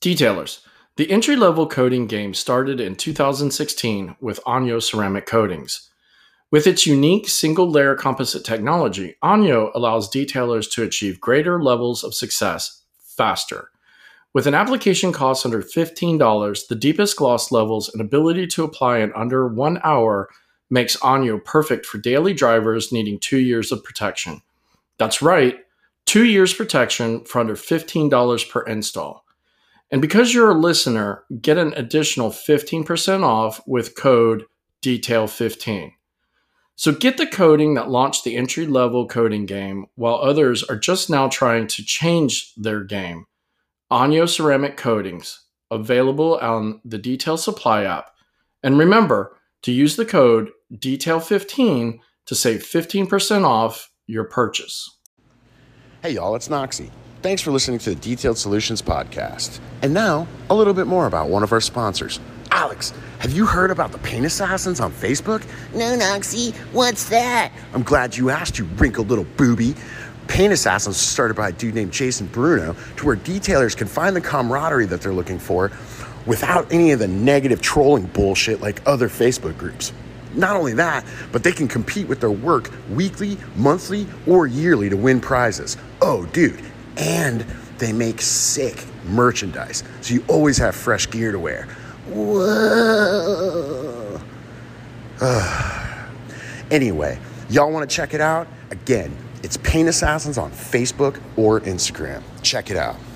Detailers. The entry-level coating game started in 2016 with Onyo Ceramic Coatings. With its unique single-layer composite technology, Onyo allows detailers to achieve greater levels of success faster. With an application cost under $15, the deepest gloss levels and ability to apply in under 1 hour makes Onyo perfect for daily drivers needing 2 years of protection. That's right, 2 years protection for under $15 per install. And because you're a listener, get an additional 15% off with code DETAIL15. So get the coating that launched the entry-level coating game while others are just now trying to change their game. Onyo Ceramic Coatings, available on the Detail Supply app. And remember to use the code DETAIL15 to save 15% off your purchase. Hey y'all, it's Noxie. Thanks for listening to the Detailed Solutions podcast. And now, a little bit more about one of our sponsors. Alex, have you heard about the Paint Assassins on Facebook? No, Noxie, what's that? I'm glad you asked, you wrinkled little booby. Paint Assassins was started by a dude named Jason Bruno to where detailers can find the camaraderie that they're looking for without any of the negative trolling bullshit like other Facebook groups. Not only that, but they can compete with their work weekly, monthly, or yearly to win prizes. Oh, dude. And they make sick merchandise, so you always have fresh gear to wear. Whoa. Anyway, y'all want to check it out? Again, it's Paint Assassins on Facebook or Instagram. Check it out.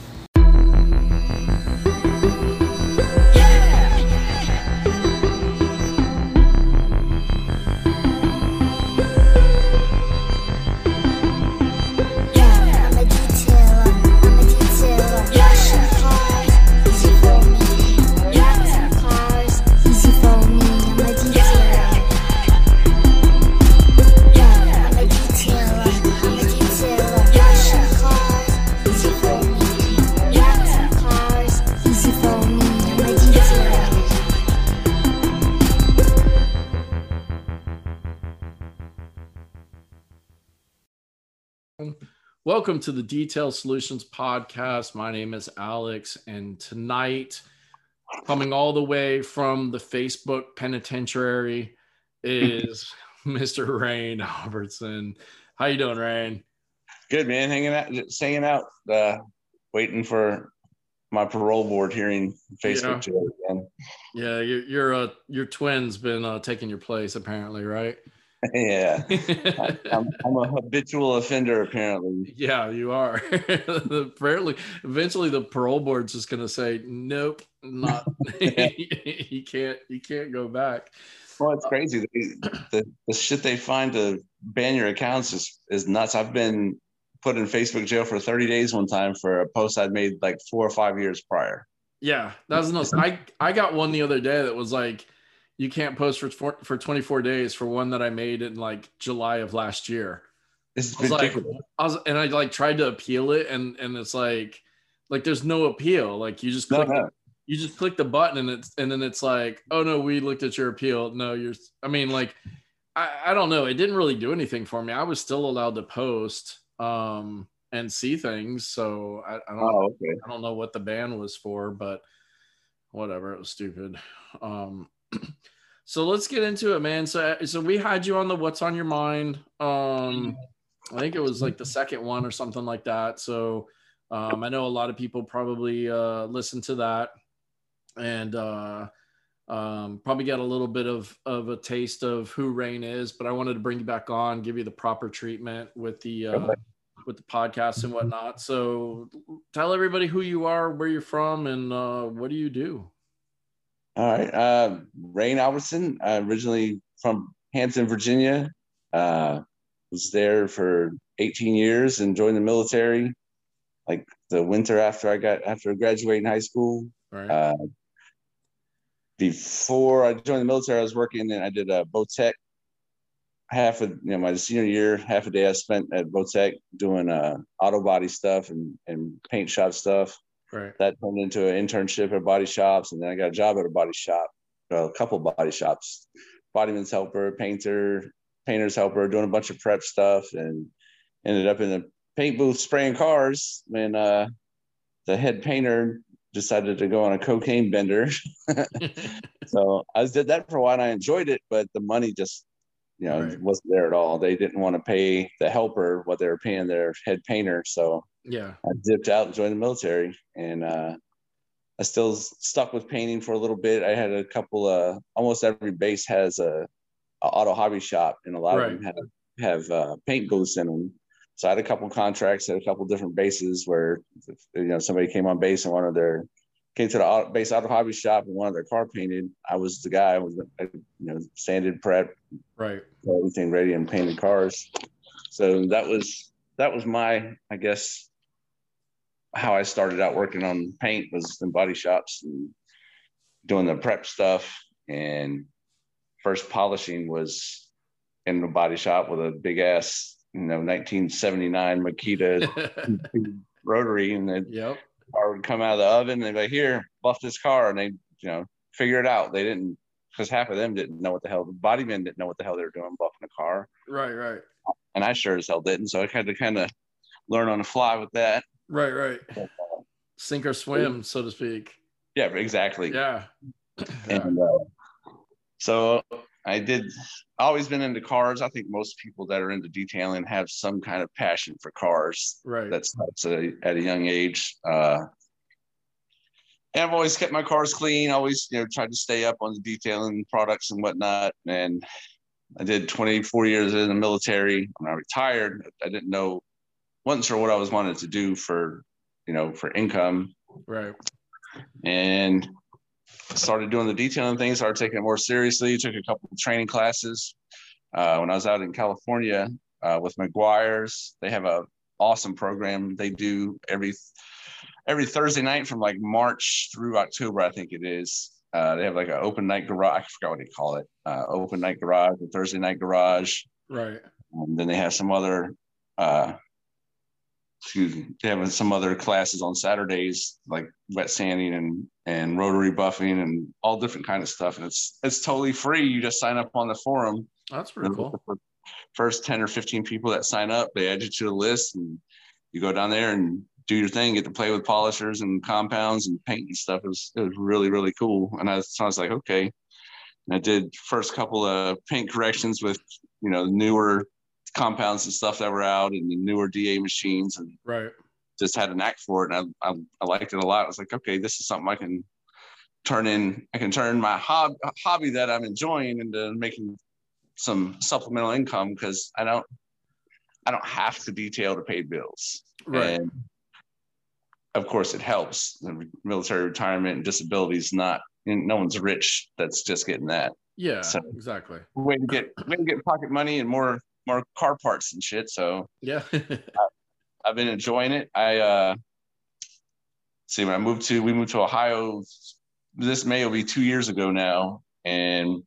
Welcome to the Detail Solutions podcast. My name is Alex, and tonight, coming all the way from the Facebook penitentiary, is Mr. Rain Albertson. How you doing, Rain? Good, man. Hanging out, waiting for my parole board hearing Facebook jail again. Yeah, your twin's been taking your place, apparently, right? Yeah, I'm a habitual offender, apparently. Yeah, you are. Apparently, eventually the parole board's just going to say, nope, not. You can't go back. Well, it's crazy. The shit they find to ban your accounts is nuts. I've been put in Facebook jail for 30 days one time for a post I'd made like 4 or 5 years prior. Yeah, that was nuts. I got one the other day that was like, you can't post for 24 days for one that I made in like July of last year. It's ridiculous. I tried to appeal it, and it's like there's no appeal. Like you just click you just click the button, and then it's like, oh no, we looked at your appeal. No, I don't know. It didn't really do anything for me. I was still allowed to post and see things. So I don't know what the ban was for, but whatever. It was stupid. So let's get into it, man. So we had you on the What's on Your Mind. I think it was like the second one or something like that. So I know a lot of people probably listen to that and probably got a little bit of a taste of who Rain is, but I wanted to bring you back on, give you the proper treatment with the podcast and whatnot. So tell everybody who you are, where you're from, and what do you do? All right. Rain Albertson, originally from Hampton, Virginia. Was there for 18 years and joined the military like the winter after graduating high school. Right. Before I joined the military, I was working and I did a Botech. My senior year, half a day I spent at Botech doing auto body stuff and paint shop stuff. Right. That turned into an internship at body shops, and then I got a job at a body shop, a couple body shops, bodyman's helper, painter's helper, doing a bunch of prep stuff, and ended up in the paint booth spraying cars when the head painter decided to go on a cocaine bender. So I did that for a while and I enjoyed it, but the money just, Right. wasn't there at all. They didn't want to pay the helper what they were paying their head painter. So Yeah. I dipped out and joined the military, and I still stuck with painting for a little bit. I had a couple, almost every base has a auto hobby shop, and a lot of Right. them have paint booths in them. So I had a couple contracts at a couple different bases where, somebody came on base and came to the base auto hobby shop and wanted their car painted. I was the guy. Sanded, prep, Right. everything ready, and painted cars. So that was my, I guess, how I started out working on paint was in body shops and doing the prep stuff. And first polishing was in the body shop with a big ass, 1979 Makita rotary, and the Yep. car would come out of the oven and they'd be like, "Here, buff this car," and they, figure it out. They didn't, because half of them didn't know what the hell, the body men didn't know what the hell they were doing buffing a car, Right. Right. and I sure as hell didn't. So I had to kind of learn on the fly with that. Right. Right. Sink or swim, so to speak. Yeah, exactly. Yeah. And so I always been into cars. I think most people that are into detailing have some kind of passion for cars. Right. That starts at a young age. And I've always kept my cars clean. Always, tried to stay up on the detailing products and whatnot. And I did 24 years in the military. When I retired, I wasn't sure what I was wanted to do for income. Right. And started doing the detailing thing, started taking it more seriously, took a couple of training classes. When I was out in California with McGuire's, they have an awesome program they do every Thursday night from like March through October, I think it is. They have like an open night garage. I forgot what they call it. Open night garage, a Thursday night garage. Right. And then they have some other they have some other classes on Saturdays, like wet sanding and rotary buffing and all different kind of stuff. And it's totally free. You just sign up on the forum. That's pretty cool. First 10 or 15 people that sign up, they add you to the list, and you go down there and do your thing, get to play with polishers and compounds and paint and stuff. It was really, really cool. And I was like, okay. And I did first couple of paint corrections with, newer compounds and stuff that were out and the newer DA machines, and right. Just had a knack for it. And I liked it a lot. I was like, okay, this is something I can turn my hobby that I'm enjoying into making some supplemental income, because I don't have to detail to pay bills. Right. And of course it helps. The military retirement and disability is no one's rich that's just getting that. Yeah, so exactly. Way to get pocket money and more car parts and shit. So yeah. I've been enjoying it. When we moved to Ohio, this May will be 2 years ago now. And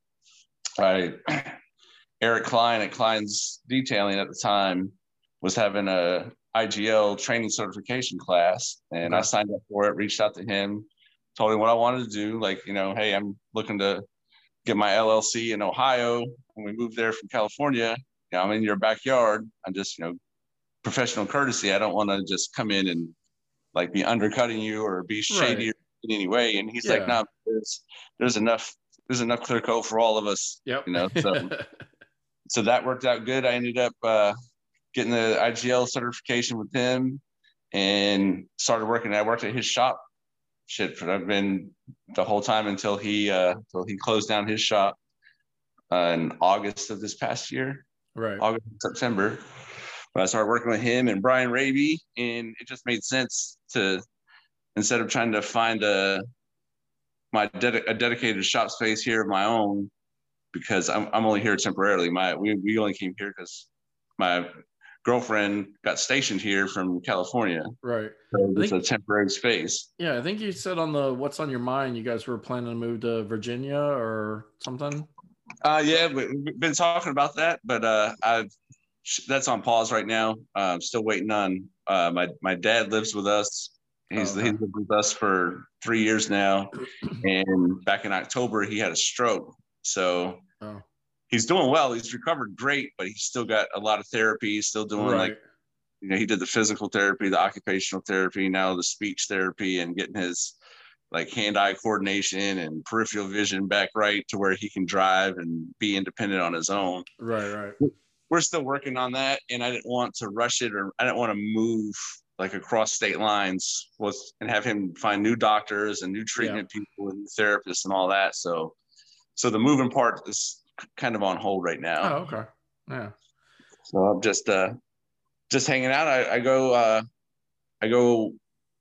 Eric Klein at Klein's Detailing at the time was having a IGL training certification class, and I signed up for it, reached out to him, told him what I wanted to do. Like, hey, I'm looking to get my LLC in Ohio. When we moved there from California, I'm in your backyard. I'm just, professional courtesy. I don't want to just come in and like be undercutting you or be shady in any way. And he's like, no, there's enough clear coat for all of us. Yep. So that worked out good. I ended up getting the IGL certification with him and started working. I worked at his shop. I've been the whole time until he closed down his shop in August of this past year. Right. August, September. But I started working with him and Brian Raby, and it just made sense to, instead of trying to find a dedicated shop space here of my own, because I'm only here temporarily. We only came here because my girlfriend got stationed here from California. Right. So it's a temporary space. Yeah, I think you said on the What's on Your Mind, you guys were planning to move to Virginia or something. Yeah, we've been talking about that, but that's on pause right now. I'm still waiting on my dad lives with us. He's lived with us for 3 years now, and back in October he had a stroke. So he's doing well. He's recovered great, but he's still got a lot of therapy. He's still doing like he did the physical therapy, the occupational therapy, now the speech therapy, and getting his like hand-eye coordination and peripheral vision back right to where he can drive and be independent on his own. Right. We're still working on that, and I didn't want to rush it, or I didn't want to move like across state lines and have him find new doctors and new treatment people and therapists and all that. So the moving part is kind of on hold right now. Oh, okay. Yeah. So I'm just hanging out. I go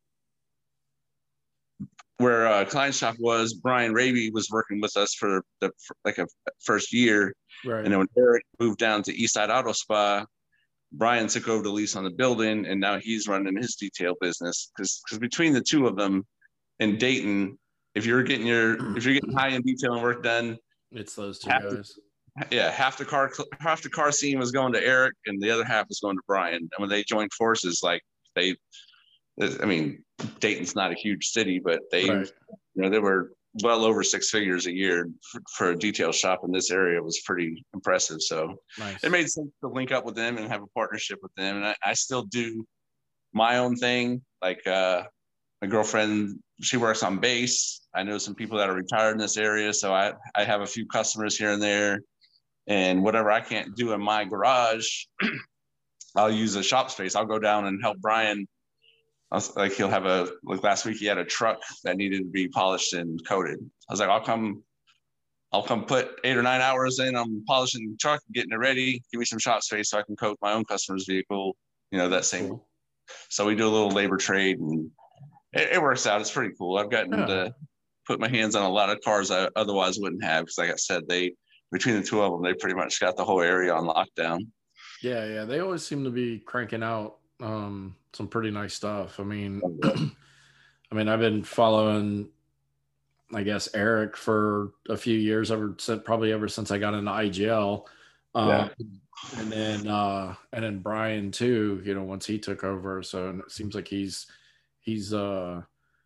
where Klein Shop was. Brian Raby was working with us for a first year. Right. And then when Eric moved down to Eastside Auto Spa, Brian took over the lease on the building, and now he's running his detail business. Because between the two of them in Dayton, if you're getting high-end detailing work done, it's those two guys. Half the car scene was going to Eric, and the other half was going to Brian. And when they joined forces, Dayton's not a huge city, but they were well over six figures a year for a detail shop in this area. Was pretty impressive. So nice. It made sense to link up with them and have a partnership with them. And I still do my own thing. Like my girlfriend, she works on base. I know some people that are retired in this area. So I have a few customers here and there, and whatever I can't do in my garage, I'll use a shop space. I'll go down and help Brian. He'll have last week he had a truck that needed to be polished and coated. I was like, I'll come put 8 or 9 hours in. I'm polishing the truck, getting it ready. Give me some shop space so I can coat my own customer's vehicle. that same. Cool. So we do a little labor trade, and it works out. It's pretty cool. I've gotten to put my hands on a lot of cars I otherwise wouldn't have, because like I said, between the two of them, they pretty much got the whole area on lockdown. Yeah. They always seem to be cranking out some pretty nice stuff. I mean, I've been following, I guess, Eric for a few years, probably ever since I got into IGL. And then Brian too, once he took over. So it seems like he's doing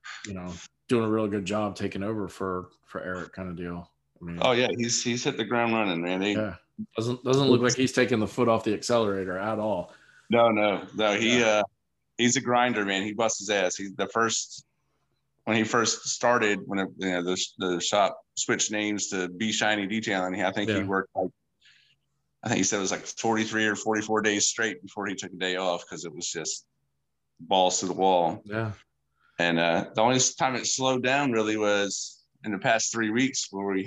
a real good job taking over for Eric, kind of deal. He's hit the ground running, man. Doesn't look like he's taking the foot off the accelerator at all. No. He's a grinder, man. He busts his ass. When he first started, when the shop switched names to Be Shiny Detailing, he worked I think he said it was like 43 or 44 days straight before he took a day off, because it was just balls to the wall. Yeah. And the only time it slowed down really was in the past 3 weeks, where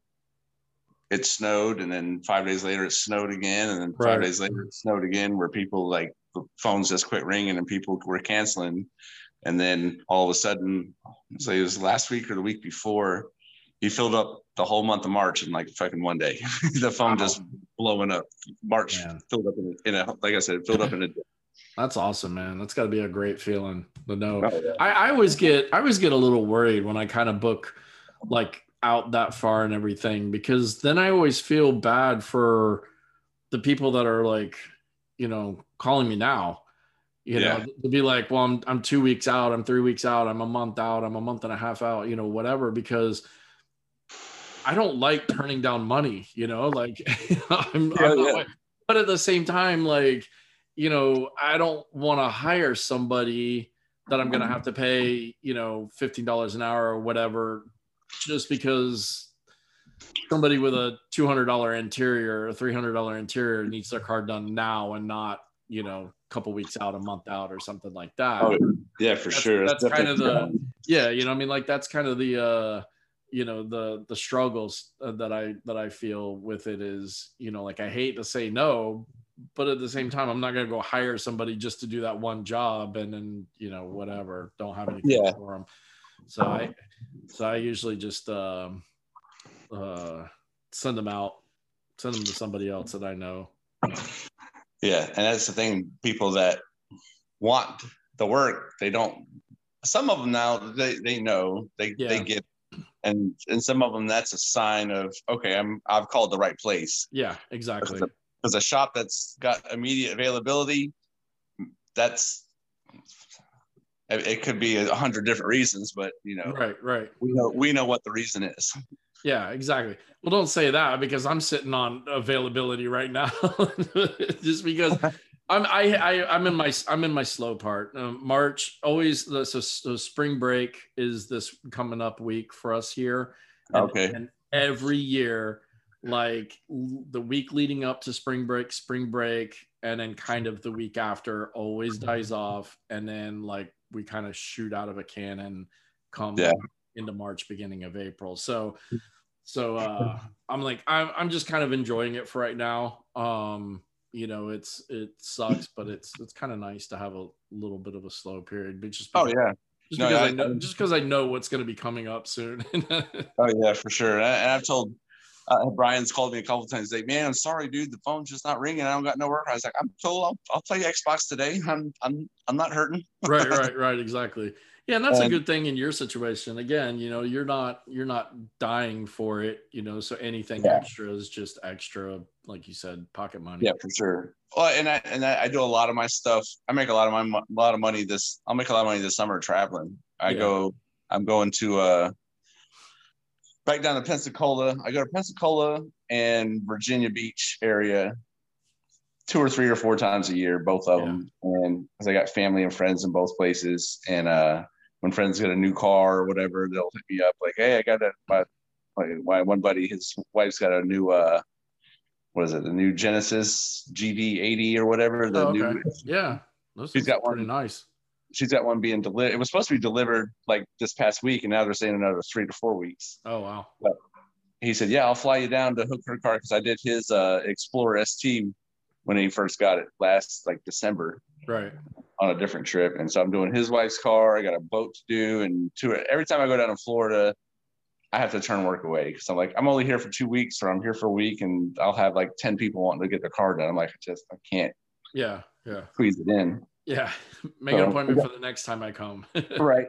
it snowed, and then 5 days later it snowed again, and then 5 days later it snowed again, where people, like, the phones just quit ringing and people were canceling. And then all of a sudden, so it was last week or the week before, he filled up the whole month of March in like fucking one day. The phone just blowing up. March filled up like I said, it filled up in a day. That's awesome, man. That's got to be a great feeling to know. Oh, yeah. I always get a little worried when I kind of book like out that far and everything, because then I always feel bad for the people that are like, calling me now. To be like, well, I'm 2 weeks out, I'm 3 weeks out, I'm a month out, I'm a month and a half out, whatever, because I don't like turning down money, but at the same time, like, I don't want to hire somebody that I'm going to have to pay, $15 an hour or whatever, just because somebody with a $200 interior, a $300 interior needs their car done now and not, a couple weeks out, a month out, or something like that. Oh, yeah, for sure. That's kind of that's kind of the, the struggles that I feel with it is, like, I hate to say no, but at the same time, I'm not going to go hire somebody just to do that one job and then, whatever, don't have anything for them. So I usually just send them to somebody else that I know. Yeah. And that's the thing, people that want the work, they don't, some of them now they know, they get, and some of them, that's a sign of, okay, I've called the right place. Yeah, exactly. Because a shop that's got immediate availability, it could be 100 different reasons, but right. We know what the reason is. Yeah, exactly. Well, don't say that, because I'm sitting on availability right now, just because I'm in my slow part. March always. So spring break is this coming up week for us here, Okay. and every year, like the week leading up to spring break, and then kind of the week after always dies off, and then like we kind of shoot out of a cannon come Yeah. into March, beginning of April. So I'm like I'm just kind of enjoying it for right now. It sucks, but it's kind of nice to have a little bit of a slow period, but Oh yeah. just No, because I know what's going to be coming up soon. Oh yeah, for sure. And I've told Brian's called me a couple times. Like, man, I'm sorry, dude. The phone's just not ringing. I don't got no work. I was like, I'm cool. I'll play Xbox today. I'm not hurting. Right, exactly. Yeah, and that's a And good thing in your situation. Again, you're not dying for it, so anything yeah, extra is just extra, like you said, pocket money. yeah, for sure. Well, I do a lot of my stuff. I make a lot of money this. I'll make a lot of money this summer traveling. I'm going to back down to Pensacola. I go to Pensacola and Virginia Beach area 2 or 3 or 4 times a year, both of them. And because I got family and friends in both places, and when friends get a new car or whatever, they'll hit me up like, "Hey, I got my one buddy, his wife's got a new what is it, the new Genesis GD80 or whatever, the Oh, new." okay. Yeah, those She's are got pretty one. nice. She's got one being delivered. It was supposed to be delivered like this past week, and now they're saying another 3 to 4 weeks. Oh, wow. But he said, "Yeah, I'll fly you down to hook her car," because I did his Explorer ST when he first got it last like December. Right. On a different trip. And so I'm doing his wife's car. I got a boat to do. And every time I go down to Florida, I have to turn work away because I'm like, I'm only here for 2 weeks, or I'm here for a week, and I'll have like 10 people wanting to get their car done. I'm like, I can't Yeah. squeeze it in. Yeah. Make an appointment for the next time I come. Right.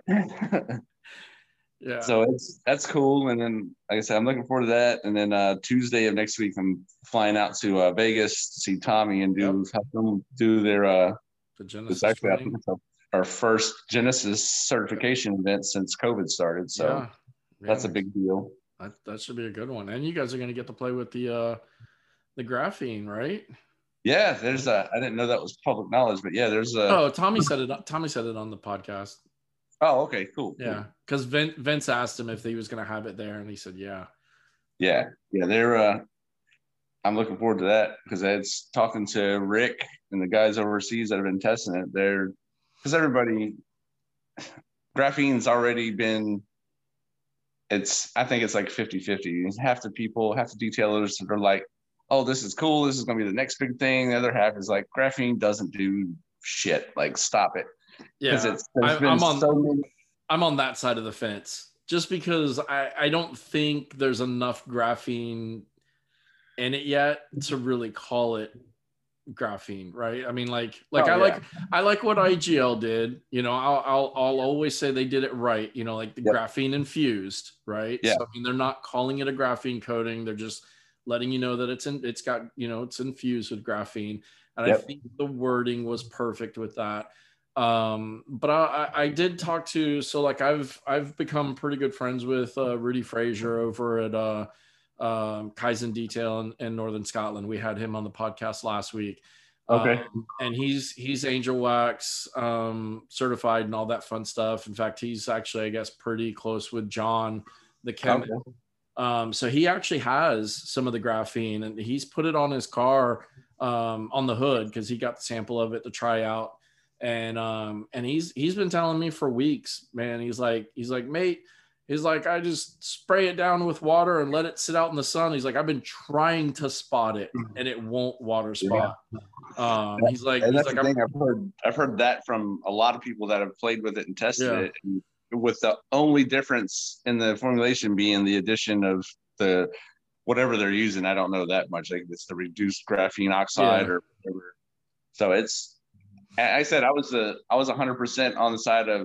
Yeah. So that's cool. And then, like I said, I'm looking forward to that. And then Tuesday of next week, I'm flying out to Vegas to see Tommy and help them do their the Genesis training. Our first Genesis certification event since COVID started. So that's a big deal. That should be a good one. And you guys are going to get to play with the graphene, right? Yeah, I didn't know that was public knowledge, but yeah, there's a. Oh, Tommy said it on the podcast. Oh, okay, cool. Yeah, because Vince asked him if he was going to have it there, and he said, yeah. Yeah. They're. I'm looking forward to that because it's talking to Rick and the guys overseas that have been testing it. Because everybody, graphene's already been. I think it's like 50-50. Half the detailers are like, "Oh, this is cool. This is going to be the next big thing." The other half is like, "Graphene doesn't do shit. Like, stop it." Yeah, I'm on that side of the fence just because I don't think there's enough graphene in it yet to really call it graphene, right? I mean, I like what IGL did. I'll always say they did it right. Like the graphene infused, right? Yeah. So I mean, they're not calling it a graphene coating. They're just letting you know that it's infused with graphene. And I think the wording was perfect with that. But I did talk to, I've become pretty good friends with Rudy Frazier over at Kaizen Detail in Northern Scotland. We had him on the podcast last week. Okay. And he's Angel Wax certified and all that fun stuff. In fact, he's actually, I guess, pretty close with John, the chemist. Okay. So he actually has some of the graphene, and he's put it on his car on the hood because he got the sample of it to try out. And he's been telling me for weeks, man. He's like, mate, he's like, I just spray it down with water and let it sit out in the sun. He's like, I've been trying to spot it and it won't water spot. Yeah. He's like, I've heard that from a lot of people that have played with it and tested it. And with the only difference in the formulation being the addition of the whatever they're using. I don't know that much. Like it's the reduced graphene oxide or whatever. So I said I was 100% on the side of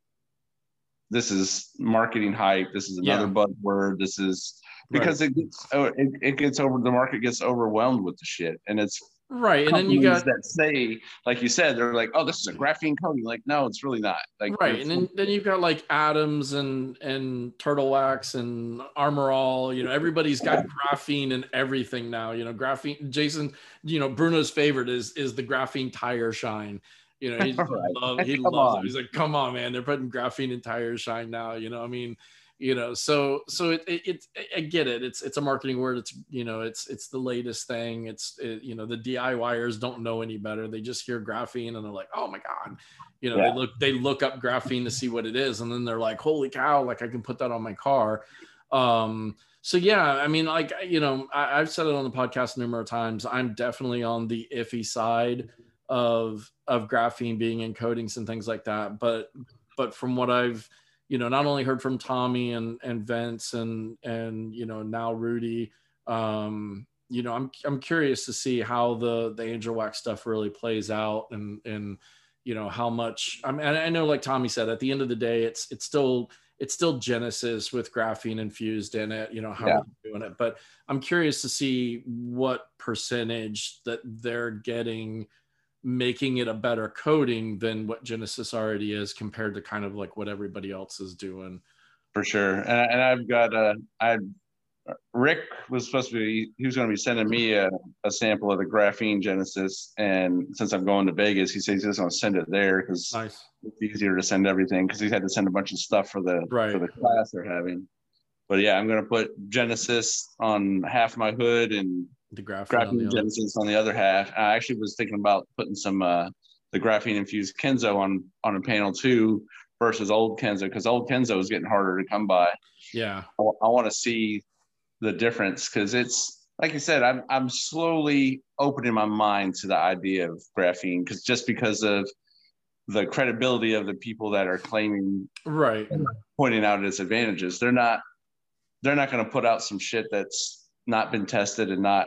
this is marketing hype. This is another buzzword. This is because it gets over. The market gets overwhelmed with the shit, and it's Right. And then you companies got that say, like you said, they're like, oh, this is a graphene coating. Like, no, it's really not. Like, right. And then you've got like Adams and Turtle Wax and Armor All, everybody's got graphene and everything now. Graphene, Jason, Bruno's favorite is the graphene tire shine. He right. he Come loves it. on. He's like, come on, man, they're putting graphene in tire shine now. I mean, so it I get it. It's a marketing word. It's the latest thing. The DIYers don't know any better. They just hear graphene and they're like, oh my God, they look up graphene to see what it is. And then they're like, holy cow, like I can put that on my car. So yeah, I mean, like, I've said it on the podcast numerous times. I'm definitely on the iffy side of graphene being in coatings and things like that. But from what I've, not only heard from Tommy and Vince and now Rudy, I'm curious to see how the Angel Wax stuff really plays out and how much. I mean, I know, like Tommy said, at the end of the day, it's still Genesis with graphene infused in it, how we're doing it. But I'm curious to see what percentage that they're getting, making it a better coating than what Genesis already is compared to kind of like what everybody else is doing. For sure. And I've got Rick was supposed to be, he was going to be sending me a sample of the graphene Genesis. And since I'm going to Vegas, he says he's just going to send it there because Nice. it's easier to send everything because he had to send a bunch of stuff for the class they're having. But yeah, I'm going to put Genesis on half my hood and the graphene Genesis on the other half. I actually was thinking about putting some the graphene infused Kenzo on a panel too versus old Kenzo, because old Kenzo is getting harder to come by. Yeah, I want to see the difference because it's like you said, I'm slowly opening my mind to the idea of graphene because of the credibility of the people that are claiming, right, pointing out its advantages. They're not going to put out some shit that's not been tested and not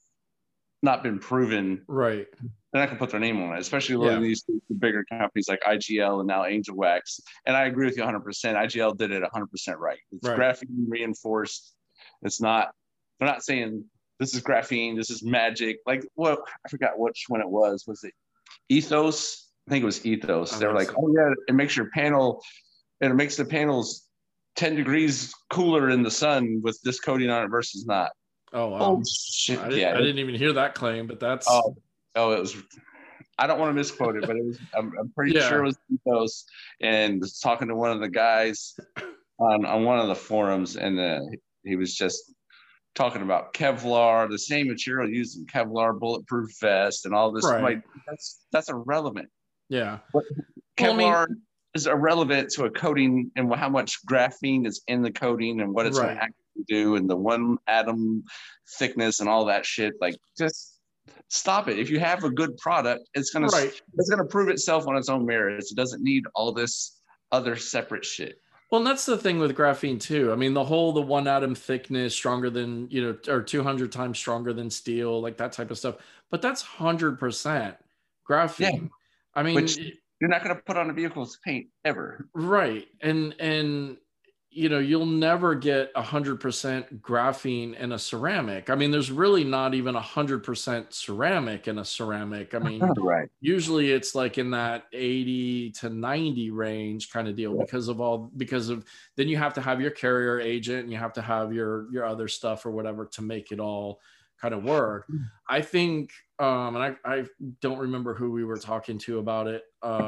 been proven. Right. They're not going to put their name on it, especially with these bigger companies like IGL and now Angel Wax. And I agree with you 100%. IGL did it 100% right. It's graphene reinforced. It's not, they're not saying this is graphene, this is magic. Like, what, I forgot which one it was. Was it Ethos? I think it was Ethos. They were like, oh yeah, it makes your panel, and it makes the panels 10 degrees cooler in the sun with this coating on it versus not. Oh, wow. Oh, shit. I didn't even hear that claim, but that's. Oh, it was. I don't want to misquote it, but it was. I'm pretty sure it was Ethos. And was talking to one of the guys on one of the forums, and he was just talking about Kevlar, the same material used in Kevlar bulletproof vest, and all this. Right. Like, that's irrelevant. Yeah. Kevlar is irrelevant to a coating and how much graphene is in the coating and what it's going to actually do and the one atom thickness and all that shit. Like, just stop it. If you have a good product, it's going to prove itself on its own merits. It doesn't need all this other separate shit. Well, and that's the thing with graphene too. I mean, the one atom thickness, stronger than, or 200 times stronger than steel, like that type of stuff. But that's 100% graphene. Yeah. I mean, which you're not going to put on a vehicle's paint ever. Right. And you'll never get 100% graphene in a ceramic. I mean, there's really not even 100% ceramic in a ceramic. I mean, usually it's like in that 80 to 90 range kind of deal because of then you have to have your carrier agent and you have to have your other stuff or whatever to make it all kind of work. I think, and I don't remember who we were talking to about it.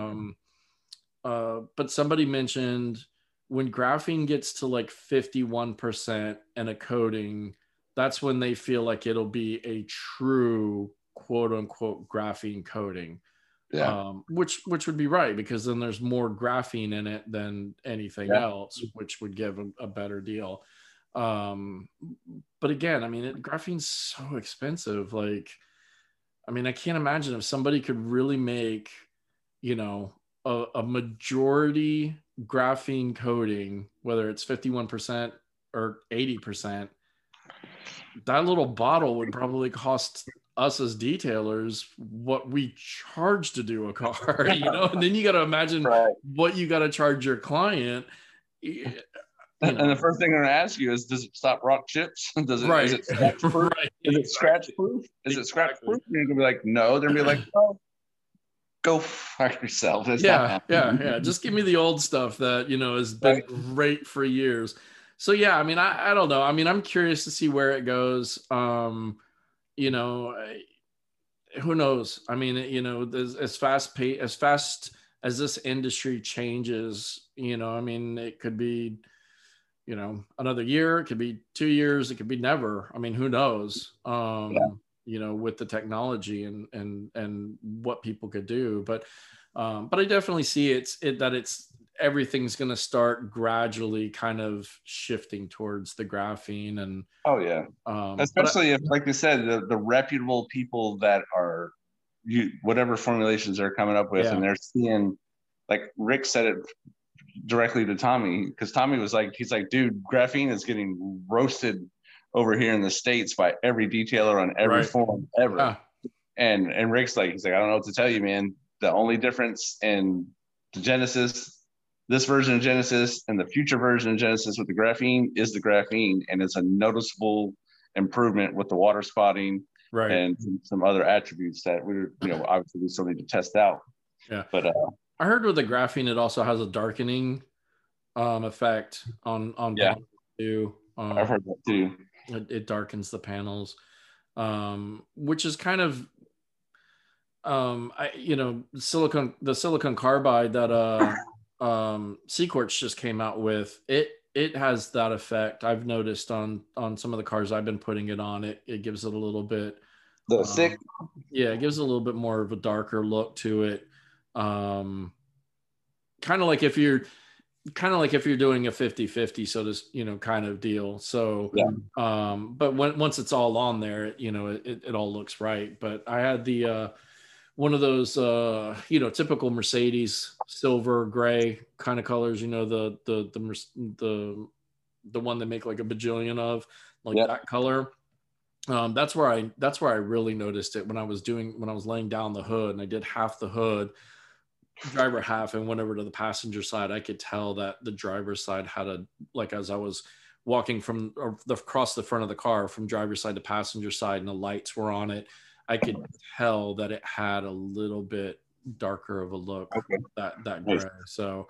But somebody mentioned when graphene gets to like 51% in a coating, that's when they feel like it'll be a true quote unquote graphene coating. Yeah. Which would be right, because then there's more graphene in it than anything else, which would give a better deal. But again, I mean, graphene's so expensive. Like, I mean, I can't imagine if somebody could really make, a majority graphene coating, whether it's 51% or 80%, that little bottle would probably cost us as detailers what we charge to do a car, and then you got to imagine what you got to charge your client. you know, And the first thing they're going to ask you is, does it stop rock chips? Is right, it scratch proof? right, Is it scratch exactly, proof? Is it scratch exactly. proof? And you're going to be like, no. They're going to be like, oh, go fuck yourself. It's not Yeah. happening. Just give me the old stuff that, has been Right. great for years. So yeah, I mean, I don't know. I mean, I'm curious to see where it goes. You know, who knows? I mean, as fast as this industry changes, I mean, it could be, another year, it could be 2 years, it could be never. I mean, who knows? Yeah. With the technology and what people could do. But I definitely see that everything's going to start gradually kind of shifting towards the graphene and Oh, yeah. Especially if, like I said, the reputable people that are whatever formulations they're coming up with, and they're seeing, like Rick said it directly to Tommy, because Tommy was like, he's like, dude, graphene is getting roasted over here in the States by every detailer on every form ever. Yeah. And Rick's like, he's like, I don't know what to tell you, man. The only difference in the Genesis, this version of Genesis and the future version of Genesis with the graphene is the graphene, and it's a noticeable improvement with the water spotting and some other attributes that obviously we still need to test out. Yeah. But I heard with the graphene, it also has a darkening effect on panels too. I've heard that too. It darkens the panels, which is kind of the silicon carbide that Seaquartz just came out with. It has that effect. I've noticed on some of the cars I've been putting it on. It gives it a little bit sick. Yeah, it gives a little bit more of a darker look to it. Kind of like if you're doing a 50-50, so this kind of deal. So but once it's all on there, it all looks right. But I had the one of those typical Mercedes silver gray kind of colors, the one they make like a bajillion of, like that color. That's where I really noticed it when I was laying down the hood, and I did half the hood, driver half, and went over to the passenger side. I could tell that the driver's side had as I was walking across the front of the car from driver's side to passenger side, and the lights were on it, I could tell that it had a little bit darker of a look, that gray. So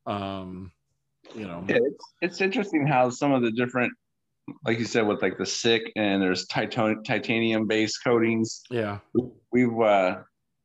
it's interesting how some of the different, like you said, with like the SICK, and there's titanium based coatings. Yeah. We've who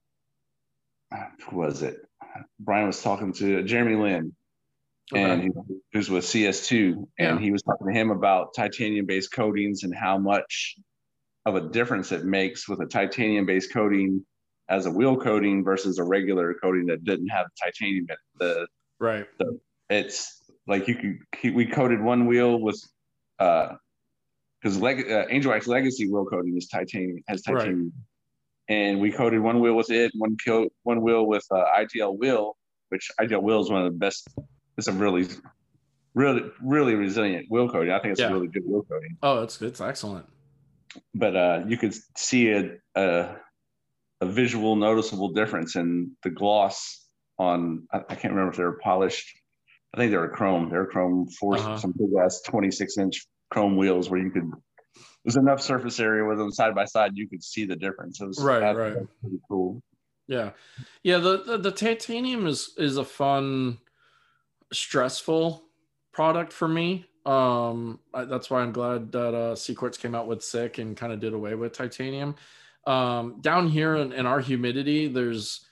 was it? Brian was talking to Jeremy Lin, and he was with CS2, and he was talking to him about titanium based coatings and how much of a difference it makes with a titanium based coating as a wheel coating versus a regular coating that didn't have titanium in it. It's like we coated one wheel with because Angel Wax Legacy wheel coating is titanium, and we coated one wheel with it, one wheel with ITL wheel, which ITL wheel is one of the best. It's a really resilient wheel coating. I think it's a really good wheel coating. Oh, it's excellent. But you could see a visual noticeable difference in the gloss on. I can't remember if they were polished. I think they were chrome. They were chrome some big ass 26-inch chrome wheels where there's enough surface area with them side by side, you could see the difference. It was pretty cool. Yeah. The titanium is a fun, stressful product for me. That's why I'm glad that Seaquartz came out with SICK and kind of did away with titanium. Down here in our humidity, it's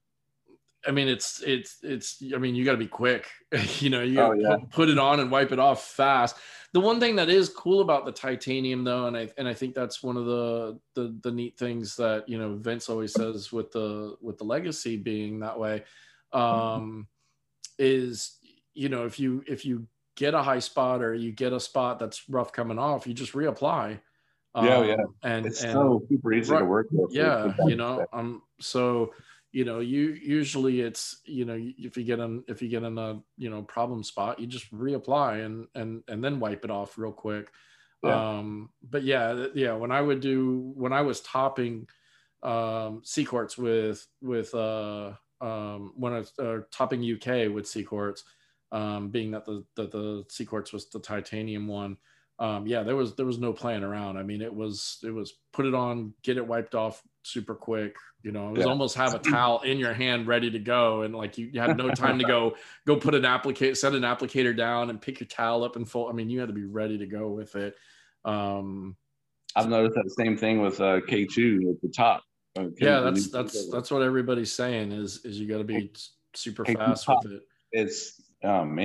you got to be quick. You put it on and wipe it off fast. The one thing that is cool about the titanium, though, and I think that's one of the neat things that Vince always says with the Legacy being that way, is if you get a high spot or you get a spot that's rough coming off, you just reapply. And it's so super easy to work with. So usually it's if you get in a problem spot, you just reapply and then wipe it off real quick. But when I was topping Seaquartz with when I was topping UK with Seaquartz, being that the C quartz was the titanium one. Yeah, there was no playing around. I mean, it was put it on, get it wiped off super quick. You know, it was almost have a towel in your hand ready to go, and like you had no time to go put set an applicator down and pick your towel up and fold. I mean, you had to be ready to go with it. I've noticed that same thing with K2 at the top. Yeah, that's what everybody's saying is you got to be super fast with it. It's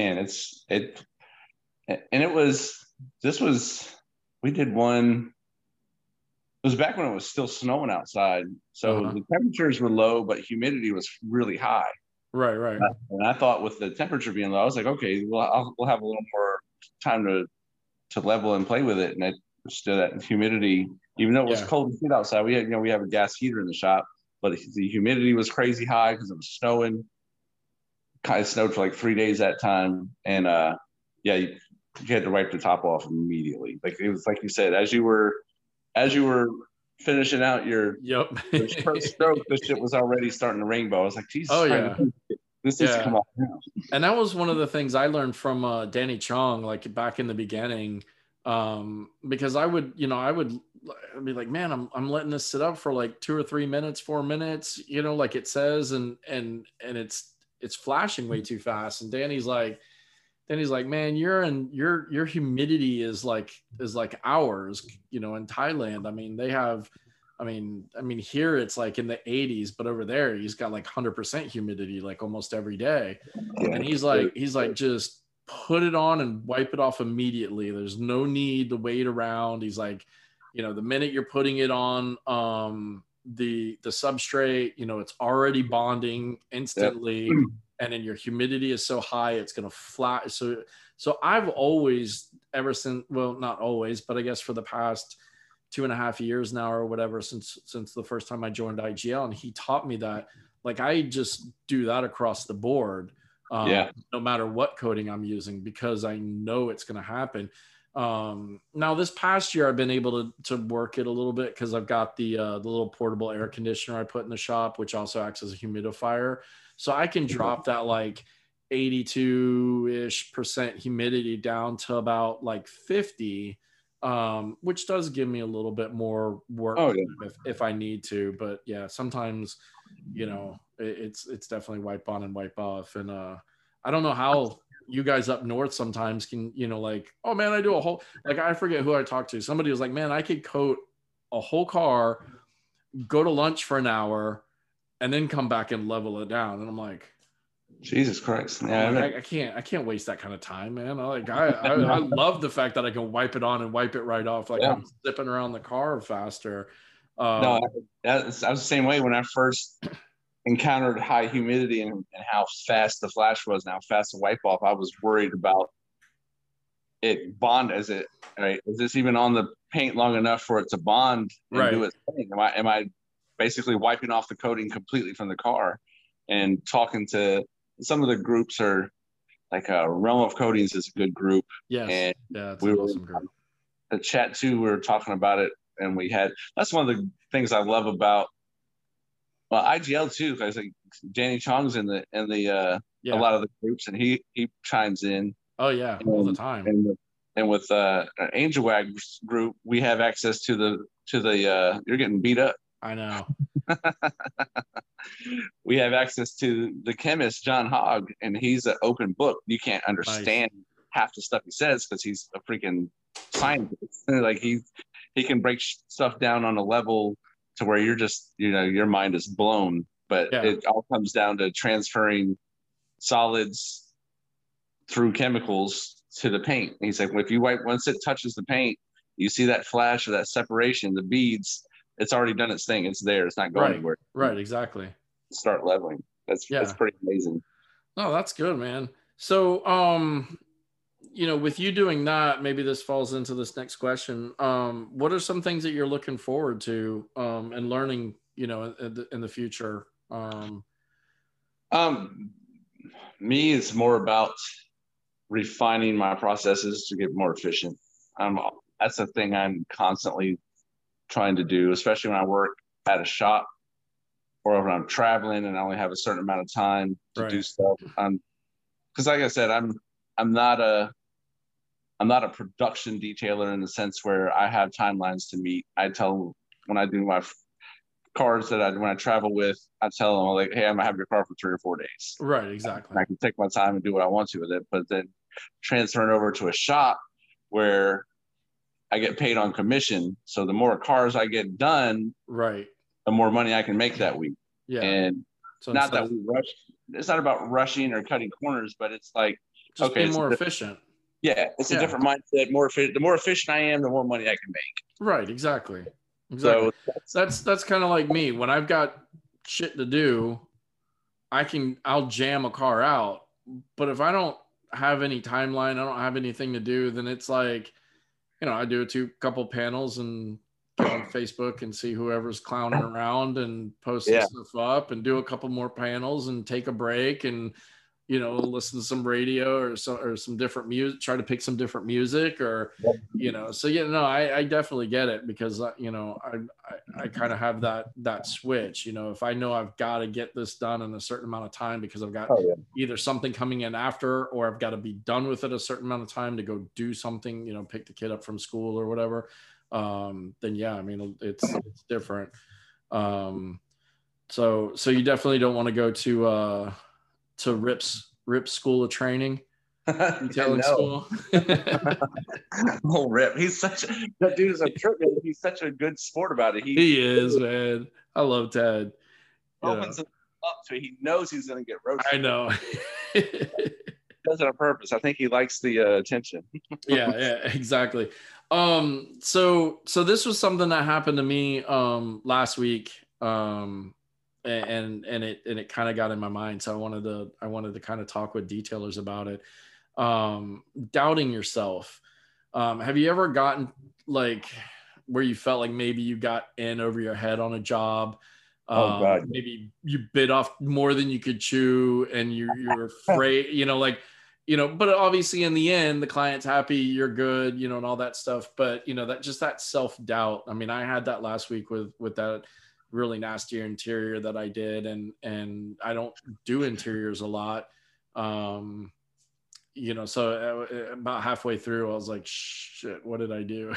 we did one. It was back when it was still snowing outside, so the temperatures were low, but humidity was really high. Right. And I thought with the temperature being low, I was like, okay, well, we'll have a little more time to level and play with it. And it still that humidity, even though it was cold and shit outside, we have a gas heater in the shop, but the humidity was crazy high because it was snowing. Kind of snowed for like 3 days that time, and you had to wipe the top off immediately. Like it was like you said, as you were finishing out your first stroke, the shit was already starting to rainbow. I was like, Jesus, this needs to come off now. And that was one of the things I learned from Danny Chong, like back in the beginning, because I would be like, man, I'm letting this sit up for like 2 or 3 minutes, 4 minutes, like it says, and it's flashing way too fast. And Danny's like, man, your humidity is like ours, in Thailand. I mean, they have, I mean, here it's like in the 80s, but over there he's got like 100% humidity, like almost every day. Yeah. And he's like, just put it on and wipe it off immediately. There's no need to wait around. He's like, the minute you're putting it on, the substrate, it's already bonding instantly. Yep. And then your humidity is so high, it's going to fly. So I've always, ever since, well, not always, but I guess for the past 2.5 years now or whatever, since the first time I joined IGL, and he taught me that, like, I just do that across the board, no matter what coating I'm using, because I know it's going to happen. Now this past year, I've been able to work it a little bit because I've got the little portable air conditioner I put in the shop, which also acts as a humidifier. So I can drop that like 82-ish% humidity down to about like 50, which does give me a little bit more work if I need to. But yeah, sometimes, it's definitely wipe on and wipe off. And I don't know how you guys up north sometimes can, like, oh man, I do a whole, like, I forget who I talked to. Somebody was like, man, I could coat a whole car, go to lunch for an hour, and then come back and level it down. And I'm like, Jesus Christ. Yeah, I can't waste that kind of time, man. I love the fact that I can wipe it on and wipe it right off. Like I'm zipping around the car faster. No, I was the same way when I first encountered high humidity and how fast the flash was and how fast the wipe off. I was worried about it bond as it, right? Is this even on the paint long enough for it to bond and do its thing? Am I basically wiping off the coating completely from the car? And talking to some of the groups are like Realm of Coatings is a good group. Yes. And it's an awesome group. The chat too, we were talking about it, and that's one of the things I love about IGL too, because like Danny Chong's in the a lot of the groups, and he chimes in. Oh yeah, all the time. And with Angel Wag group, we have access to the you're getting beat up. I know. We have access to the chemist John Hogg, and he's an open book. You can't understand half the stuff he says because he's a freaking scientist. Like he can break stuff down on a level to where you're just, your mind is blown. But it all comes down to transferring solids through chemicals to the paint. And he's like, well, if you wipe, once it touches the paint, you see that flash or that separation, the beads. It's already done its thing. It's there. It's not going anywhere. Right. Exactly. Start leveling. That's pretty amazing. No, that's good, man. So, with you doing that, maybe this falls into this next question. What are some things that you're looking forward to and learning, in the future? Me, it's more about refining my processes to get more efficient. That's the thing I'm constantly trying to do, especially when I work at a shop or when I'm traveling and I only have a certain amount of time to do stuff. Because because like I said, I'm not a production detailer in the sense where I have timelines to meet. I tell when I do my cars when I travel with, I tell them like, hey, I'm gonna have your car for 3 or 4 days. Right, exactly. And I can take my time and do what I want to with it, but then transferring over to a shop where I get paid on commission. So the more cars I get done, right, the more money I can make that week. Yeah. And so not that we rush. It's not about rushing or cutting corners, but it's like, just being more efficient. Yeah, it's a different mindset. The more efficient I am, the more money I can make. Right, exactly. So that's kind of like me. When I've got shit to do, I'll jam a car out. But if I don't have any timeline, I don't have anything to do, then it's like, I do couple panels and get on Facebook and see whoever's clowning around and posting stuff up, and do a couple more panels and take a break and, listen to some radio or some different music, try to pick some different music or, so, I definitely get it because, I kind of have that switch, if I know I've got to get this done in a certain amount of time because I've got either something coming in after, or I've got to be done with it a certain amount of time to go do something, pick the kid up from school or whatever. Then it's different. So you definitely don't want to go to Rip's school of training, detailing school. Oh, Rip, that dude is a trip. He's such a good sport about it. He is, man. I love Ted. Opens it up so he knows he's going to get roasted. I know. Does it on purpose. I think he likes the attention. yeah, exactly. So this was something that happened to me last week. And it kind of got in my mind. So I wanted to kind of talk with detailers about it. Doubting yourself. Have you ever gotten like where you felt like maybe you got in over your head on a job? God. Maybe you bit off more than you could chew and you're afraid, but obviously in the end, the client's happy, you're good, and all that stuff. But, that self-doubt. I mean, I had that last week with that really nasty interior that I did. And I don't do interiors a lot. So about halfway through, I was like, shit, what did I do?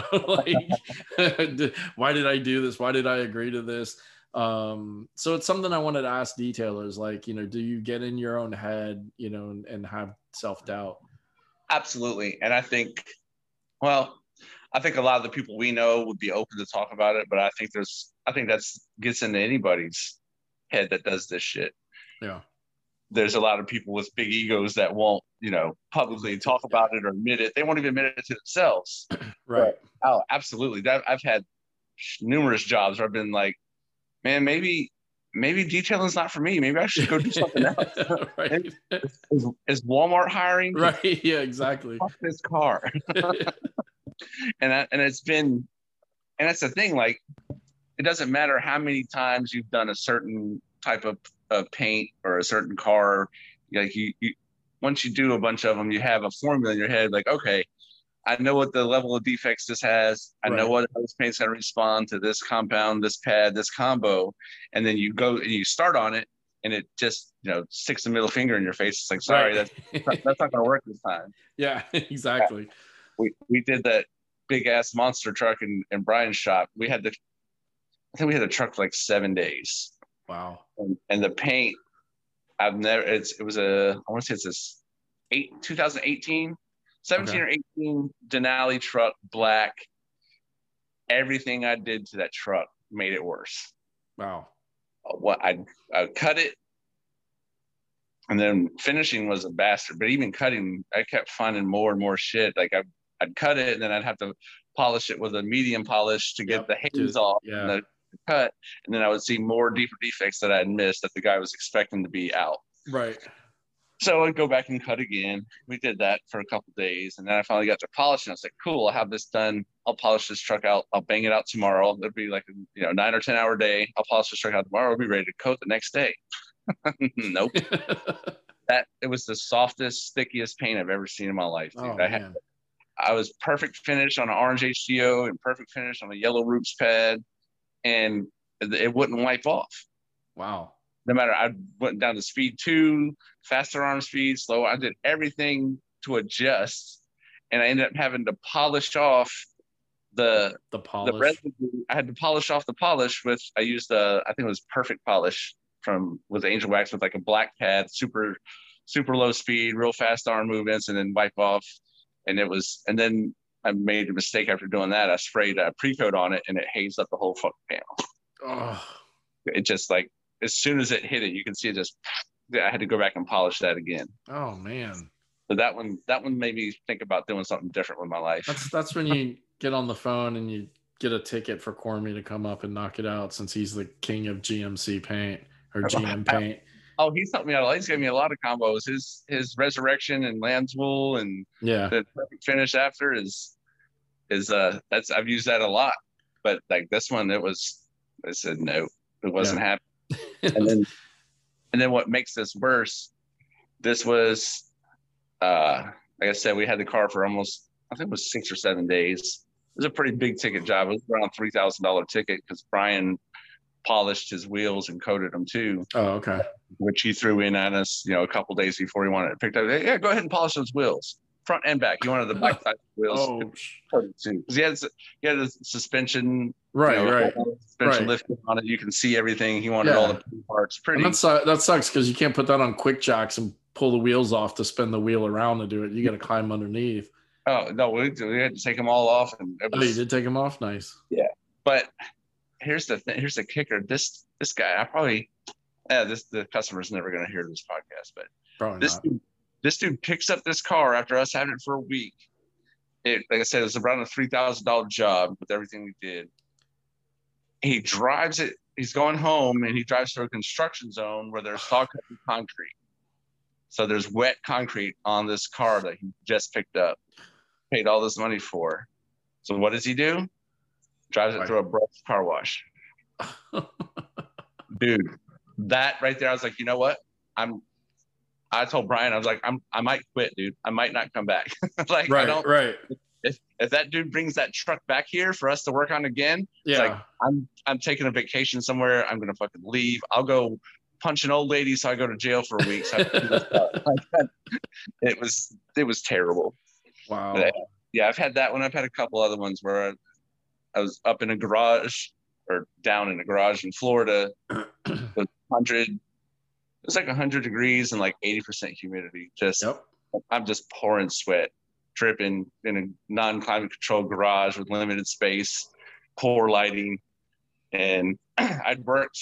Why did I do this? Why did I agree to this? So it's something I wanted to ask detailers, like, do you get in your own head, and have self-doubt? Absolutely. And I think a lot of the people we know would be open to talk about it, but I think that's gets into anybody's head that does this shit. Yeah. There's a lot of people with big egos that won't, publicly talk about it or admit it. They won't even admit it to themselves. Right. But, oh, absolutely. I've had numerous jobs where I've been like, man, maybe detailing's not for me. Maybe I should go do something else. Right. Is Walmart hiring? Right. Yeah, exactly. Fuck this car. And it's been, and that's the thing, like, it doesn't matter how many times you've done a certain type of paint or a certain car. Like you once you do a bunch of them, you have a formula in your head. Like, okay, I know what the level of defects this has. I know how this paint's going to respond to this compound, this pad, this combo. And then you go and you start on it, and it just, sticks the middle finger in your face. It's like, sorry, that's not going to work this time. Yeah, exactly. We did that big ass monster truck in Brian's shop. I think we had the truck for like 7 days. Wow. And the paint, I want to say it's this 2018, 17 or 18 Denali truck, black. Everything I did to that truck made it worse. Wow. I cut it, and then finishing was a bastard. But even cutting, I kept finding more and more shit. Like I'd cut it, and then I'd have to polish it with a medium polish to get the haze off. Yeah. And the cut, and then I would see more deeper defects that I had missed that the guy was expecting to be out. Right. So I'd go back and cut again. We did that for a couple of days, and then I finally got to polish, and I was like, cool, I'll have this done. I'll polish this truck out. I'll bang it out tomorrow. It'll be like a 9 or 10 hour day. I'll polish this truck out tomorrow. I'll be ready to coat the next day. Nope. It was the softest, stickiest paint I've ever seen in my life, dude. Oh, I was perfect finish on an orange HDO and perfect finish on a yellow Roops pad, and it wouldn't wipe off. Wow. no matter, I went down to speed 2, faster arm speed, slow. I did everything to adjust, and I ended up having to polish off the polish. residue. I had to polish off the polish with, I used I think it was Perfect Polish with Angel Wax with like a black pad, super low speed, real fast arm movements, and then wipe off. And then I made a mistake after doing that. I sprayed a pre-coat on it, and it hazed up the whole fucking panel. Oh. It just like, as soon as it hit it, you can see it just, I had to go back and polish that again. Oh man. So that one made me think about doing something different with my life. That's when you get on the phone and you get a ticket for Cormy to come up and knock it out, since he's the king of GMC paint or GM paint. Oh, he's helped me out. He's given me a lot of combos. His Resurrection and Landswool and the Perfect Finish after is that's, I've used that a lot. But like this one, I said no, it wasn't happening. and then what makes this worse? This was like I said, we had the car for almost, I think it was 6 or 7 days. It was a pretty big ticket job. It was around $3,000 ticket because Brian polished his wheels and coated them too. Oh, okay. Which he threw in at us, a couple days before he wanted it picked up. Hey, yeah, go ahead and polish those wheels, front and back. He wanted the back side wheels. Because he had the suspension, right. Suspension lifted on it. You can see everything. He wanted all the parts. Pretty. And that sucks because you can't put that on quick jacks and pull the wheels off to spin the wheel around to do it. You got to climb underneath. Oh no, we had to take them all off. And you did take them off. Nice. Yeah, but here's the thing. Here's the kicker. This guy, the customer's never going to hear this podcast, but probably this dude picks up this car after us having it for a week. Like I said, it was around a $3,000 job with everything we did. He drives it. He's going home and he drives through a construction zone where there's saw cutting concrete. So there's wet concrete on this car that he just picked up, paid all this money for. So what does he do? Drives it through a brush car wash. Dude, that right there, I was like, you know what? I told Brian, I was like, I might quit, dude. I might not come back. Like, right. If that dude brings that truck back here for us to work on again, it's like, I'm taking a vacation somewhere. I'm gonna fucking leave. I'll go punch an old lady so I go to jail for a week. So it was terrible. Wow. But, yeah, I've had that one. I've had a couple other ones where I was up in a garage or down in a garage in Florida. It was like 100 degrees and like 80% humidity. I'm just pouring sweat, dripping in a non-climate controlled garage with limited space, poor lighting. And I'd worked.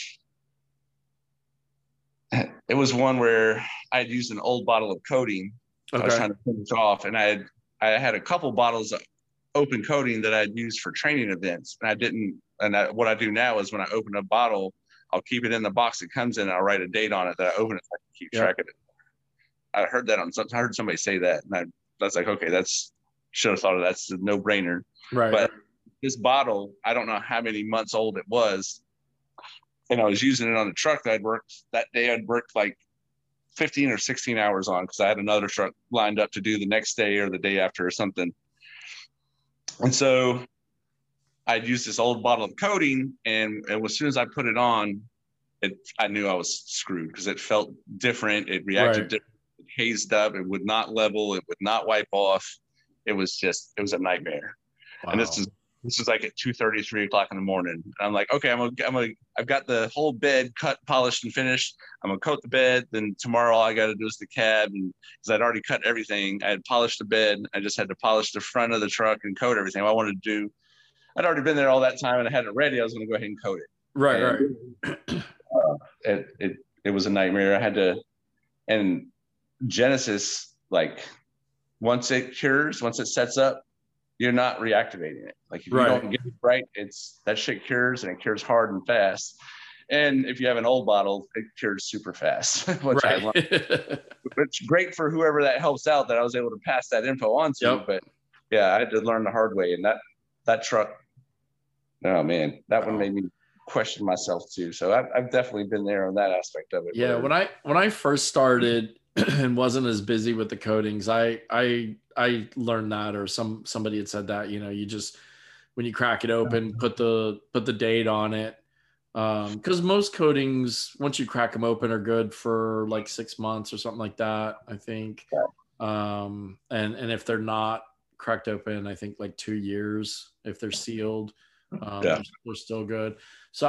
It was one where I had used an old bottle of coating. Okay. I was trying to finish off, and I had a couple bottles of open coating that I'd used for training events, and I didn't. And what I do now is when I open a bottle, I'll keep it in the box it comes in. And I'll write a date on it that I open it so I can keep track of it. I heard somebody say that, and I was like, okay, should have thought of that's a no brainer. Right. But this bottle, I don't know how many months old it was. And I was using it on the truck that I'd worked that day. I'd worked like 15 or 16 hours on because I had another truck lined up to do the next day or the day after or something. And so I'd used this old bottle of coating, and as soon as I put it on, I knew I was screwed because it felt different. It reacted different. It hazed up. It would not level. It would not wipe off. It was a nightmare. Wow. And this is like at 2:30, 3 o'clock in the morning. And I'm like, okay, I've got the whole bed cut, polished, and finished. I'm gonna coat the bed. Then tomorrow, all I got to do is the cab, and because I'd already cut everything, I had polished the bed. I just had to polish the front of the truck and coat everything. I wanted to do. I'd already been there all that time, and I had it ready. I was gonna go ahead and coat it. Right. It was a nightmare. I had to, and Genesis, like once it cures, once it sets up, you're not reactivating it. Like if you don't get it right, that shit cures, and it cures hard and fast. And if you have an old bottle, it cures super fast, which I love. It's great for whoever that helps out that I was able to pass that info on to. Yep. But yeah, I had to learn the hard way. And that truck, oh man, that one made me question myself too. So I've definitely been there on that aspect of it. Yeah, when I first started and wasn't as busy with the coatings, I learned that, or somebody had said that, you just, when you crack it open, put the date on it. Because most coatings, once you crack them open, are good for like 6 months or something like that, I think. And if they're not cracked open, I think like 2 years if they're sealed. They're still good. So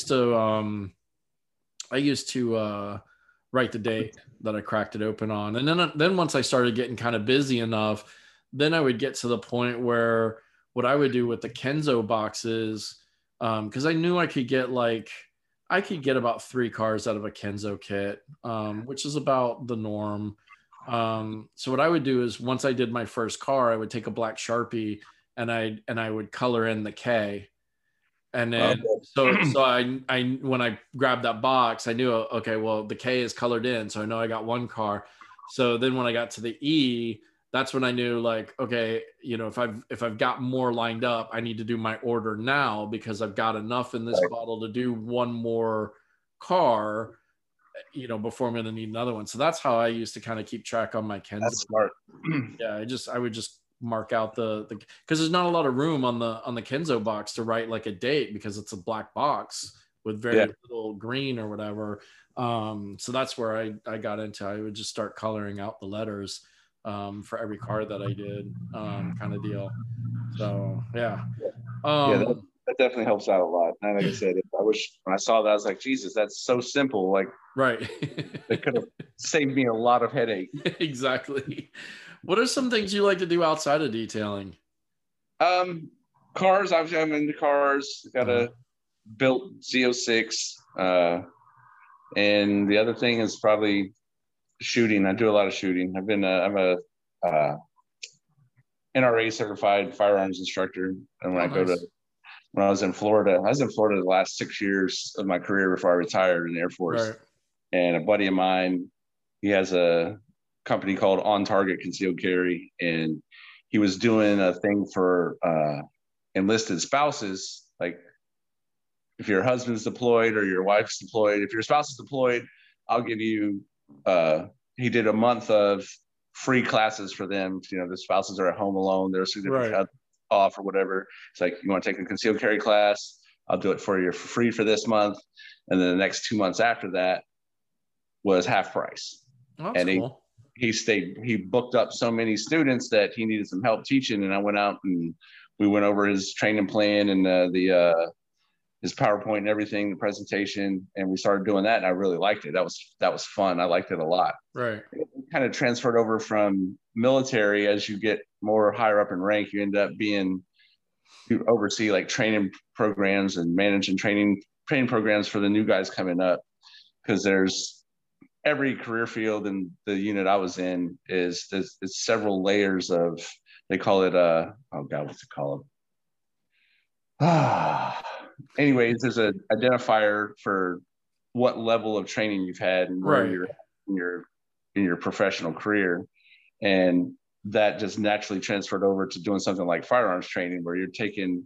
I used to write the date that I cracked it open on, and then once I started getting kind of busy enough, then I would get to the point where what I would do with the Kenzo boxes, because I knew I could get about 3 cars out of a Kenzo kit, which is about the norm. So what I would do is once I did my first car, I would take a black Sharpie and I would color in the K. And then, I when I grabbed that box, I knew, okay, well, the K is colored in, so I know I got 1 car. So then when I got to the E, that's when I knew, like, okay, if I've got more lined up, I need to do my order now because I've got enough in this bottle to do 1 more car, before I'm going to need another one. So that's how I used to kind of keep track on my Kenzo. That's smart. Yeah, I would just mark out the because there's not a lot of room on the Kenzo box to write like a date because it's a black box with very little green or whatever. So that's where I got into. I would just start coloring out the letters for every car that I did, kind of deal. So yeah. That definitely helps out a lot. And like I said, I wish when I saw that, I was like, Jesus, that's so simple. Like, right. it could have saved me a lot of headache. Exactly. What are some things you like to do outside of detailing? Cars. Obviously, I'm into cars. Got a built Z06. And the other thing is probably shooting. I do a lot of shooting. I'm a NRA certified firearms instructor. And when I was in Florida the last 6 years of my career before I retired in the Air Force. Right. And a buddy of mine, he has a company called On Target Concealed Carry, and he was doing a thing for enlisted spouses. Like, if your husband's deployed or your wife's deployed, if your spouse is deployed, I'll give you. He did a month of free classes for them. The spouses are at home alone; they're significant off or whatever. It's like, you want to take a concealed carry class? I'll do it for you for free for this month, and then the next 2 months after that was half price. Oh, that's cool. He booked up so many students that he needed some help teaching. And I went out and we went over his training plan and his PowerPoint and everything, the presentation. And we started doing that. And I really liked it. That was fun. I liked it a lot. Right. It kind of transferred over from military. As you get more higher up in rank, you end up you oversee like training programs and managing training programs for the new guys coming up. Because there's every career field in the unit I was in is several layers of, they call it what's it called? Anyways, there's an identifier for what level of training you've had and where you're in your professional career. And that just naturally transferred over to doing something like firearms training, where you're teaching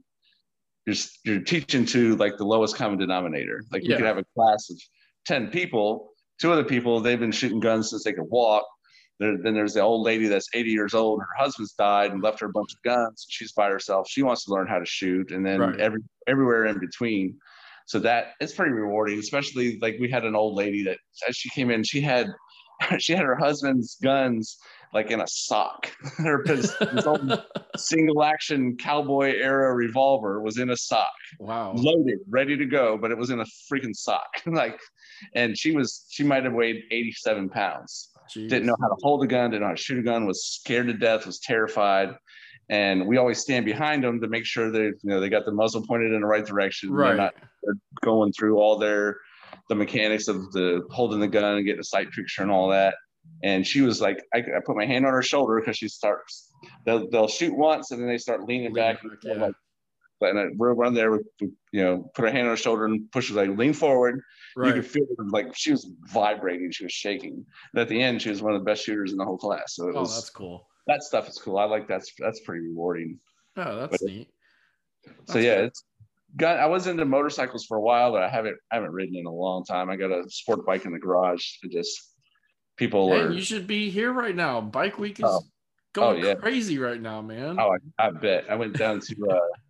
to like the lowest common denominator. Like, you could have a class of 10 people. 2 other people, they've been shooting guns since they could walk. Then there's the old lady that's 80 years old. Her husband's died and left her a bunch of guns. She's by herself. She wants to learn how to shoot. And then everywhere in between. So that it's pretty rewarding, especially like we had an old lady that as she came in, she had her husband's guns like in a sock. His old single action cowboy era revolver was in a sock. Wow. Loaded, ready to go, but it was in a freaking sock. And she might have weighed 87 pounds. Jeez. Didn't know how to hold a gun, didn't know how to shoot a gun, was scared to death, was terrified. And we always stand behind them to make sure they got the muzzle pointed in the right direction. Right. They're going through all the mechanics of the holding the gun and getting a sight picture and all that. And she was like, I put my hand on her shoulder because they'll shoot once and then they start leaning back. Yeah. And we're run there with, put her hand on her shoulder and push her, like, lean forward. Right. You could feel her, like, she was vibrating. She was shaking. And at the end, she was one of the best shooters in the whole class. So that's cool. That stuff is cool. I like that's pretty rewarding. Oh, that's neat. It's gun. I was into motorcycles for a while, but I haven't ridden in a long time. I got a sport bike in the garage. You should be here right now. Bike week is going crazy right now, man. Oh, I bet. I went down to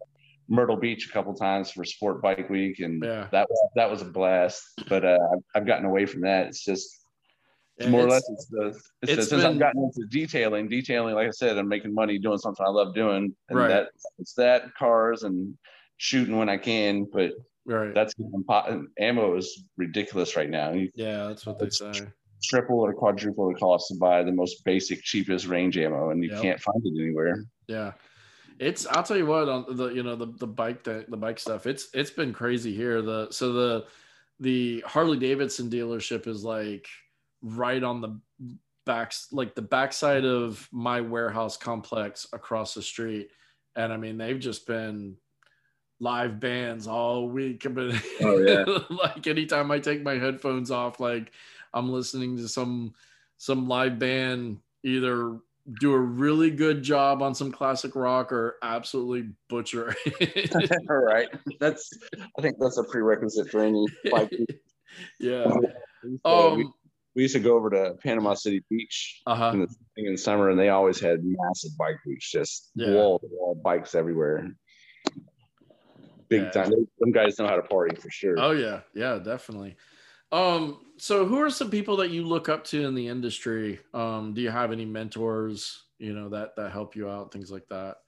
Myrtle Beach a couple times for Sport Bike Week, and Yeah. that was a blast. But I've gotten away from that. It's just Yeah, more or less since I've gotten into detailing, like I said, I'm making money doing something I love doing, and Right. it's that cars and shooting when I can, but right. that's ammo is ridiculous right now. Yeah, that's what they say. Triple or quadruple the cost to buy the most basic, cheapest range ammo, and you Yep. can't find it anywhere. Yeah. I'll tell you what, on the bike stuff, it's been crazy here. The Harley Davidson dealership is like right on the backside of my warehouse complex across the street. And I mean, they've just been live bands all week. Oh yeah. Like anytime I take my headphones off, like I'm listening to some live band either do a really good job on some classic rock or absolutely butcher it. All right. I think that's a prerequisite for any bike. Yeah. We used to go over to Panama City Beach in the summer, and they always had massive bike booths, just wall bikes everywhere. Big time. Some guys know how to party for sure. Oh yeah. Yeah, definitely. So who are some people that you look up to in the industry? Do you have any mentors, that help you out, things like that?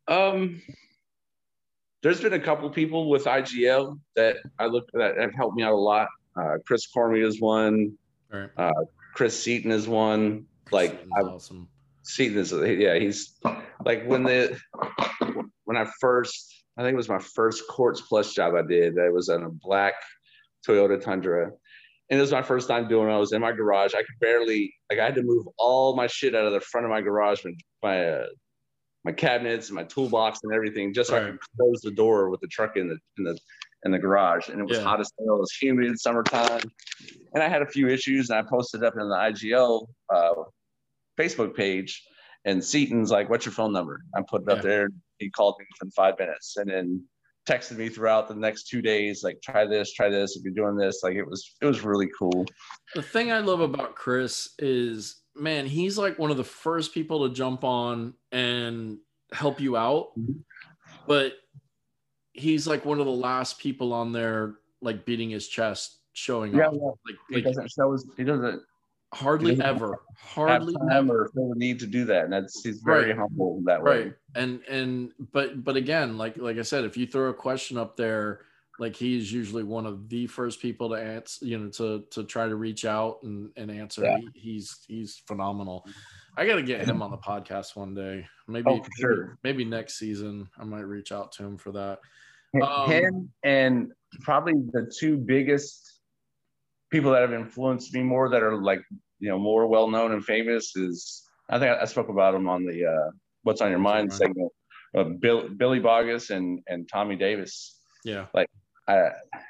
There's been a couple people with IGL that I look that have helped me out a lot. Chris Cormier is one. Right. Chris Seaton is one. Awesome. Seaton is he's like when I first, I think it was my first Quartz Plus job I did. I was in a black Toyota Tundra. And it was my first time doing it. I was in my garage. I could barely, I had to move all my shit out of the front of my garage, my cabinets and my toolbox and everything, just so I could close the door with the truck in the garage. And it was hot as hell. It was humid, summertime. And I had a few issues, and I posted up in the IGL Facebook page. And Seaton's like, "What's your phone number?" I put it up there. He called me within 5 minutes, and then texted me throughout the next 2 days, like, try this if you're doing this. Like, it was really cool. The thing I love about Chris is, man, he's like one of the first people to jump on and help you out, but he's like one of the last people on there, like beating his chest, showing off. He doesn't hardly ever feel the need to do that, and he's very humble that way. And but again, like I said, if you throw a question up there, like he's usually one of the first people to answer, to try to reach out and answer. He's phenomenal. I got to get him on the podcast one day. Maybe for sure. Maybe next season I might reach out to him for that. Him and probably the two biggest people that have influenced me more, that are like, more well known and famous, is, I think I spoke about him on the What's on Your Mind segment, Billy Bogus and Tommy Davis. Yeah. Like, I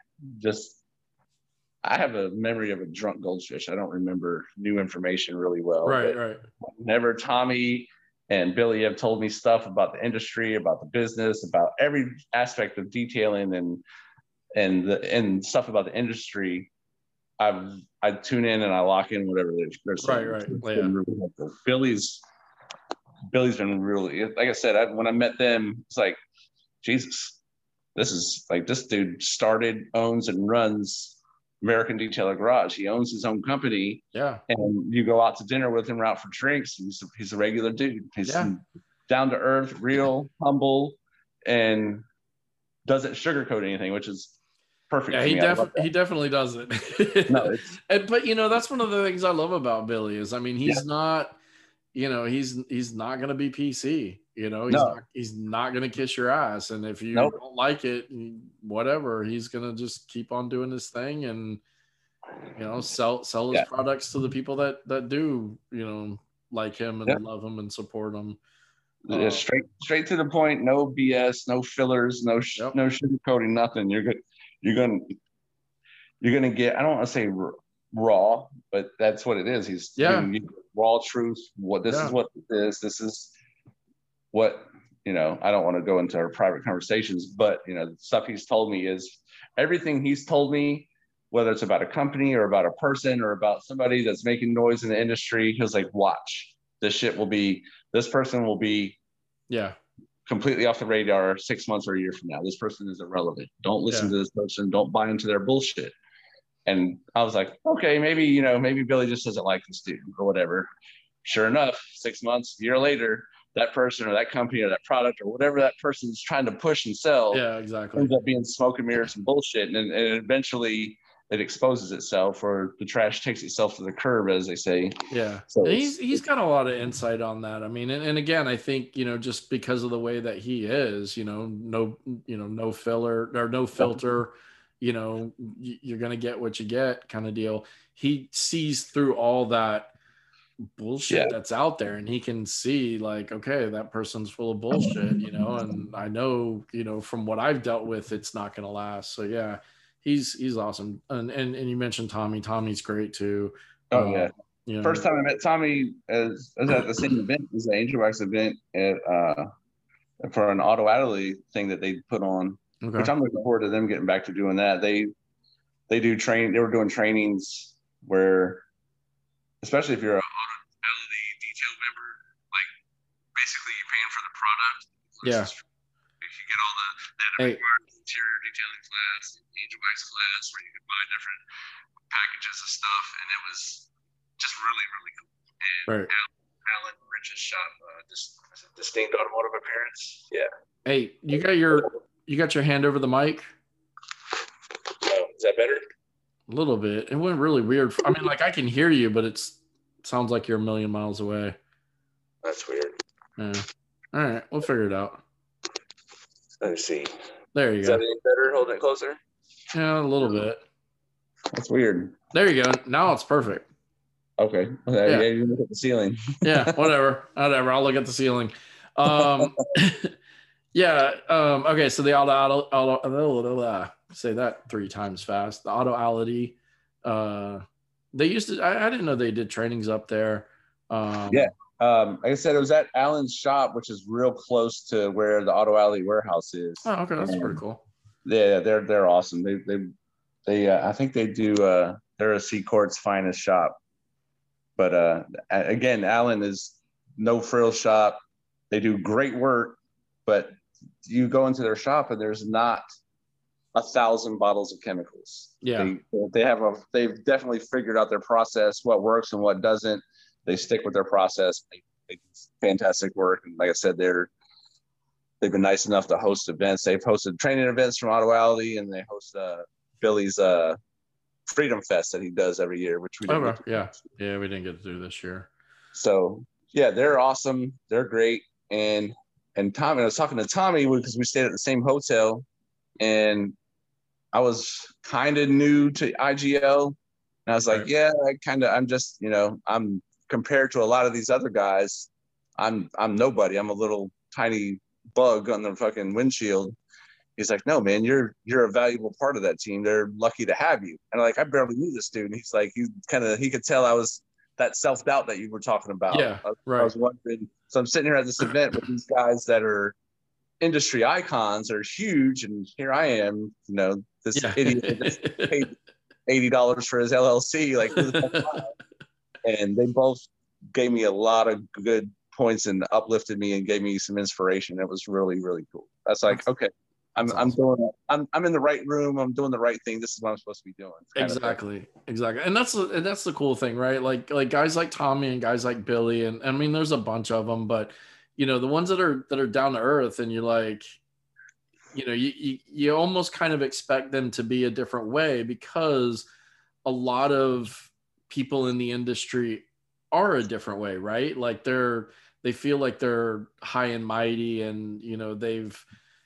have a memory of a drunk goldfish. I don't remember new information really well. Right. Whenever Tommy and Billy have told me stuff about the industry, about the business, about every aspect of detailing and stuff about the industry, I tune in and I lock in whatever they're saying. Right. Really helpful. Billy's been really, like I said, when I met them, it's like, Jesus, this dude started, owns, and runs American Detailer Garage. He owns his own company. Yeah. And you go out to dinner with him or out for drinks. He's a regular dude. He's down to earth, real, humble, and doesn't sugarcoat anything, which is perfect. Yeah, he definitely doesn't. No, but that's one of the things I love about Billy is, I mean, he's not, he's not going to be PC. He's not going to kiss your ass, and if you don't like it, whatever, he's going to just keep on doing his thing and sell his products to the people that do like him and love him and support him. Straight to the point, no BS, no fillers, no sugarcoating, nothing. You're gonna get, I don't want to say raw, but that's what it is. He's giving you raw truth. This is what it is. This is what, I don't want to go into our private conversations, but the stuff he's told me is everything he's told me, whether it's about a company or about a person or about somebody that's making noise in the industry. He was like, watch, this person will be completely off the radar 6 months or a year from now. This person is irrelevant. Don't listen to this person. Don't buy into their bullshit. And I was like, okay, maybe Billy just doesn't like this dude or whatever. Sure enough, 6 months, a year later, that person or that company or that product or whatever that person is trying to push and sell exactly ends up being smoke and mirrors and bullshit. And eventually it exposes itself, or the trash takes itself to the curb, as they say. Yeah. So and he's got a lot of insight on that. I mean, and again, I think, just because of the way that he is, no filler or no filter, you're going to get what you get kind of deal. He sees through all that bullshit that's out there, and he can see like, okay, that person's full of bullshit, and I know, from what I've dealt with, it's not going to last. So yeah, he's awesome. And you mentioned Tommy's great too. First time I met Tommy was at the same event as the Angel Wax event for an Auto Alley thing that they put on, which I'm looking forward to them getting back to doing that. They were doing trainings where, especially if you're a detail member, like basically you're paying for the product. Yeah. You can get all the interior detailing class, Angel Wax class, where you could buy different packages of stuff, and it was just really, really cool. And Alan Rich's shop, Distinct Automotive Appearance. Yeah. Hey, you got your hand over the mic? Oh, is that better? A little bit. It went really weird. I mean, like I can hear you, but it sounds like you're a million miles away. That's weird. Yeah. All right, we'll figure it out. Let me see. There you go. Is that any better? Holding it closer? Yeah, a little bit. That's weird. There you go. Now it's perfect. Okay. Yeah, you look at the ceiling. Yeah, whatever. I'll look at the ceiling. Yeah. Okay. So the auto say that 3 times fast. The Autoality. They used to. I didn't know they did trainings up there. Like I said, it was at Alan's shop, which is real close to where the Autoality warehouse is. Oh, okay, that's pretty cool. Yeah, they're awesome. They I think they do. They're a C-Cort's finest shop. But again, Alan is no frill shop. They do great work, but you go into their shop and there's not 1,000 bottles of chemicals. Yeah, they've definitely figured out their process, what works and what doesn't. They stick with their process. They do fantastic work. And like I said, they've been nice enough to host events. They've hosted training events from Autoality, and they host Billy's Freedom Fest that he does every year, which we didn't we didn't get to do this year. So yeah, they're awesome. They're great. And Tommy, I was talking to Tommy because we stayed at the same hotel, and I was kind of new to IGL, and I was like, I'm just, I'm compared to a lot of these other guys, I'm nobody. I'm a little tiny bug on the fucking windshield. He's like, no, man, you're a valuable part of that team. They're lucky to have you. And I barely knew this dude. And he's like, he could tell I was that self-doubt that you were talking about. Yeah, right. I was wondering. So I'm sitting here at this event with these guys that are industry icons, are huge. And here I am, this idiot that paid $80 for his LLC. Like, who the fuck am I? And they both gave me a lot of good points and uplifted me and gave me some inspiration. It was really, really cool. That's like, okay. I'm in the right room. I'm doing the right thing. This is what I'm supposed to be doing. Exactly. And that's the cool thing, right? Like guys like Tommy and guys like Billy, and I mean, there's a bunch of them, but the ones that are down to earth, and you're like, you almost kind of expect them to be a different way, because a lot of people in the industry are a different way, right? Like they feel like they're high and mighty, and they've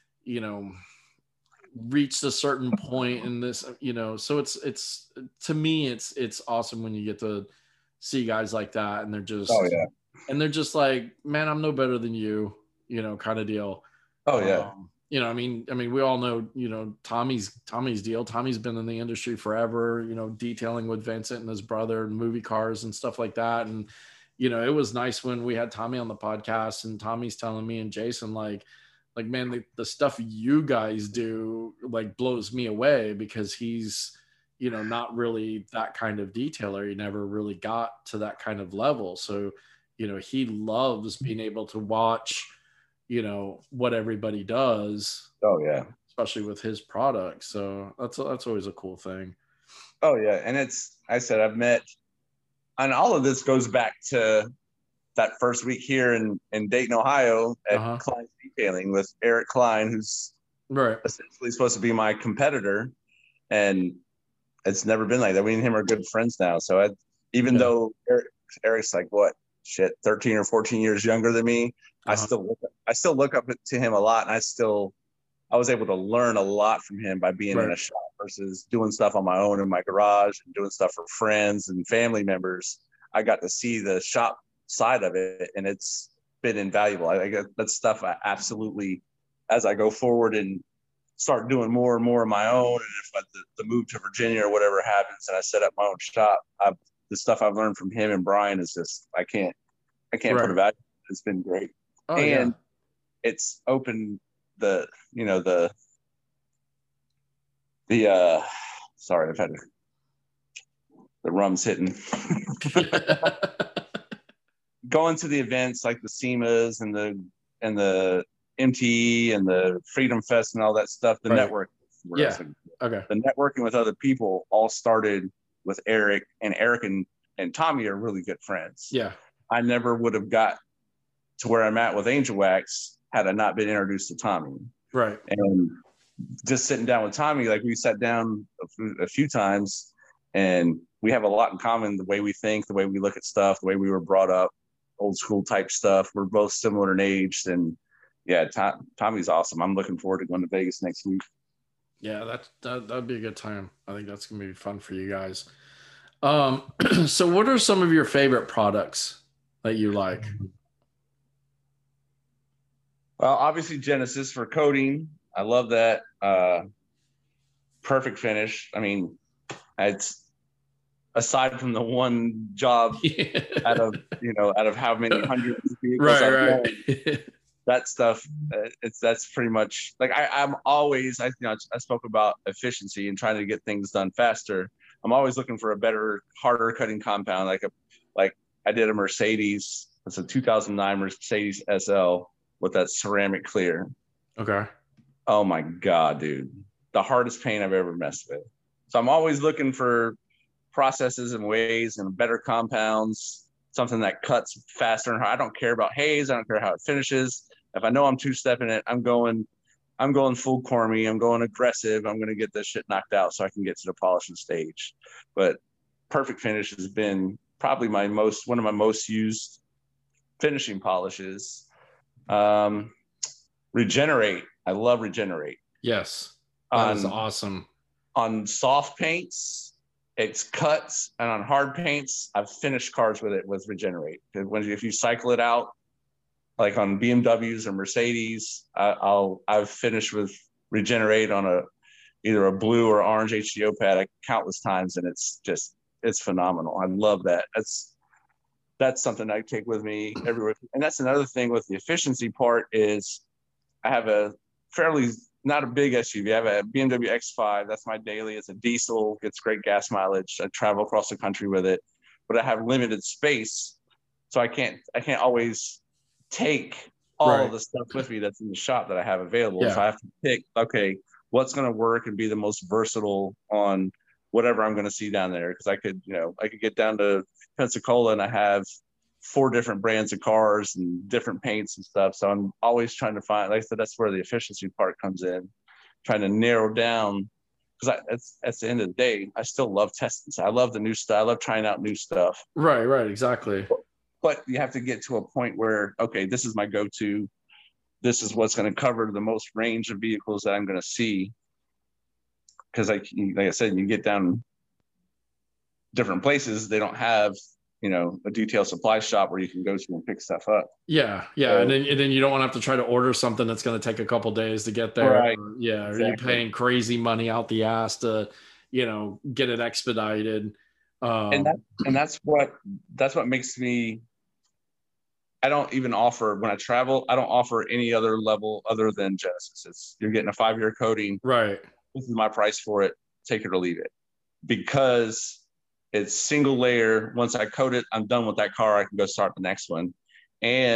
reached a certain point in this, so it's to me, it's awesome when you get to see guys like that, and they're just, and they're just like, man, I'm no better than you, kind of deal. I mean, we all know, Tommy's deal. Tommy's been in the industry forever, detailing with Vincent and his brother and movie cars and stuff like that. And, it was nice when we had Tommy on the podcast, and Tommy's telling me and Jason, like, man, the stuff you guys do like blows me away, because he's, not really that kind of detailer. He never really got to that kind of level. So, he loves being able to watch, what everybody does, Oh yeah. especially with his products. So that's always a cool thing. Oh yeah. And I've met, and all of this goes back to that first week here in Dayton, Ohio at Klein's Detailing with Eric Klein, who's right essentially supposed to be my competitor. And it's never been like that. We and him are good friends now. So even though Eric's like 13 or 14 years younger than me, I still look up to him a lot. And I was able to learn a lot from him by being in a shop versus doing stuff on my own in my garage and doing stuff for friends and family members. I got to see the shop side of it, and it's been invaluable. I get that stuff. I absolutely, as I go forward and start doing more and more of my own, and if the move to Virginia or whatever happens, and I set up my own shop, the stuff I've learned from him and Brian is just I can't put a value. It's been great, it's opened the sorry, I've had the rum's hitting. Going to the events like the SEMAs and the MTE and the Freedom Fest and all that stuff, the network. The networking with other people all started with Eric, and Eric and Tommy are really good friends. Yeah. I never would have got to where I'm at with Angel Wax had I not been introduced to Tommy. Right. And just sitting down with Tommy, like we sat down a few times, and we have a lot in common, the way we think, the way we look at stuff, the way we were brought up, old school type stuff. We're both similar in age, and Tommy's awesome. I'm looking forward to going to Vegas next week. Yeah, that'd be a good time. I think that's gonna be fun for you guys. So what are some of your favorite products that you like? Well, obviously Genesis for coating. I love that. Perfect Finish. I mean, it's aside from the one job out of how many hundreds of vehicles I've done, that stuff, that's pretty much like I'm always I spoke about efficiency and trying to get things done faster. I'm always looking for a better, harder cutting compound. Like I did a Mercedes. It's a 2009 Mercedes SL with that ceramic clear. Okay. Oh my God, dude. The hardest paint I've ever messed with. So I'm always looking for processes and ways and better compounds, something that cuts faster. And I don't care about haze. I don't care how it finishes. If I know I'm two-stepping it, I'm going full Cormy. I'm going aggressive. I'm going to get this shit knocked out so I can get to the polishing stage. But Perfect Finish has been probably one of my most used finishing polishes. Regenerate. I love Regenerate. Yes. That is awesome. On soft paints, it's cuts, and on hard paints, I've finished cars with it with Regenerate. If you cycle it out, like on BMWs or Mercedes, I've finished with Regenerate on either a blue or orange HDO pad countless times, and it's phenomenal. I love that. That's something I take with me everywhere. And that's another thing with the efficiency part is I have a not a big SUV. I have a BMW X5. That's my daily. It's a diesel, gets great gas mileage. I travel across the country with it, but I have limited space. So I can't always take all of the stuff with me that's in the shop that I have available. Yeah. So I have to pick, okay, what's going to work and be the most versatile on whatever I'm going to see down there. Cause I could get down to Pensacola and I have 4 different brands of cars and different paints and stuff. So I'm always trying to find, like I said, that's where the efficiency part comes in, trying to narrow down. Because at the end of the day, I still love testing. So I love the new stuff. I love trying out new stuff. Right, exactly. But you have to get to a point where, okay, this is my go-to. This is what's going to cover the most range of vehicles that I'm going to see. Because like I said, you get down different places, they don't have a detailed supply shop where you can go to and pick stuff up. Yeah. So, and then you don't want to have to try to order something that's going to take a couple days to get there. Right. Or you're paying crazy money out the ass to, get it expedited. And that's what makes me. I don't even offer when I travel. I don't offer any other level other than Genesis. You're getting a 5-year coating. Right. This is my price for it. Take it or leave it, because it's single layer. Once I coat it, I'm done with that car. I can go start the next one. And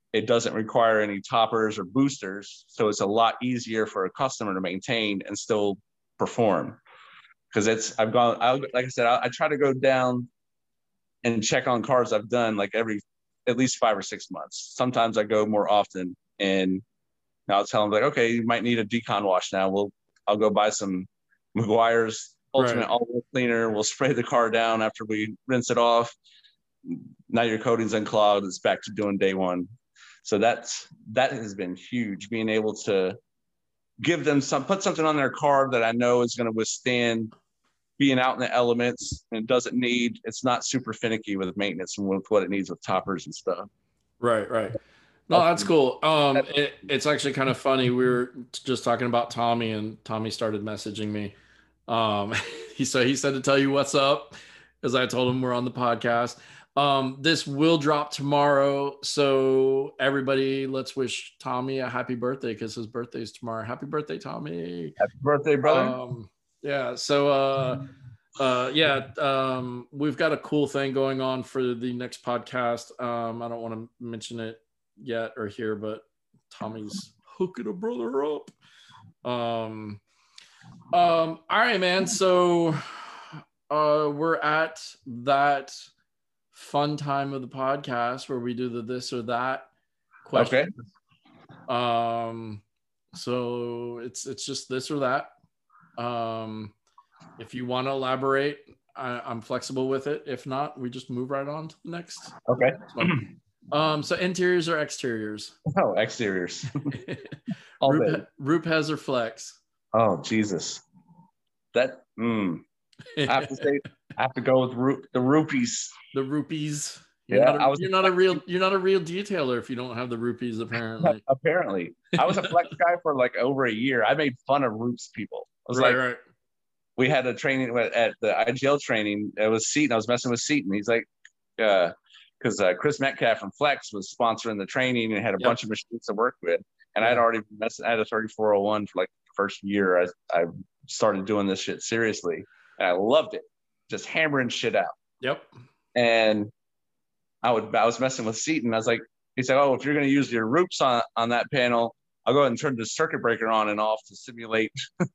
it doesn't require any toppers or boosters. So it's a lot easier for a customer to maintain and still perform. Because like I said, I try to go down and check on cars I've done like at least 5 or 6 months. Sometimes I go more often, and I'll tell them like, okay, you might need a decon wash now. I'll go buy some Meguiar's Ultimate Right. All Cleaner. We'll spray the car down after we rinse it off. Now your coating's unclogged. It's back to doing day one. So that has been huge, being able to give them put something on their car that I know is going to withstand being out in the elements, and it's not super finicky with maintenance and with what it needs with toppers and stuff. Right. No, that's cool. It's actually kind of funny. We were just talking about Tommy, and Tommy started messaging me. He said to tell you what's up, as I told him we're on the podcast. This will drop tomorrow, so everybody, let's wish Tommy a happy birthday, because his birthday is tomorrow. Happy birthday, Tommy! Happy birthday, brother! Yeah. So, we've got a cool thing going on for the next podcast. I don't want to mention it yet or here, but Tommy's hooking a brother up. All right, man. So, we're at that fun time of the podcast where we do the this or that question. Okay. So it's just this or that. If you want to elaborate, I'm flexible with it. If not, we just move right on to the next. Okay. So interiors or exteriors? Oh, exteriors. Rupes or Flex? Oh, Jesus. I have to say, I have to go with the rupees. The rupees. You're not a real detailer if you don't have the rupees, apparently. Apparently. I was a Flex guy for like over a year. I made fun of Rupes people. I was right. We had a training at the IGL training. It was Seaton. I was messing with Seaton. He's like, because Chris Metcalf from Flex was sponsoring the training and had a bunch of machines to work with. And I'd already I had a 3401 for like the first year. I started doing this shit seriously, and I loved it. Just hammering shit out. Yep. And I was messing with Seaton. I was like, he said, "Oh, if you're going to use your Rupes on that panel, I'll go ahead and turn the circuit breaker on and off to simulate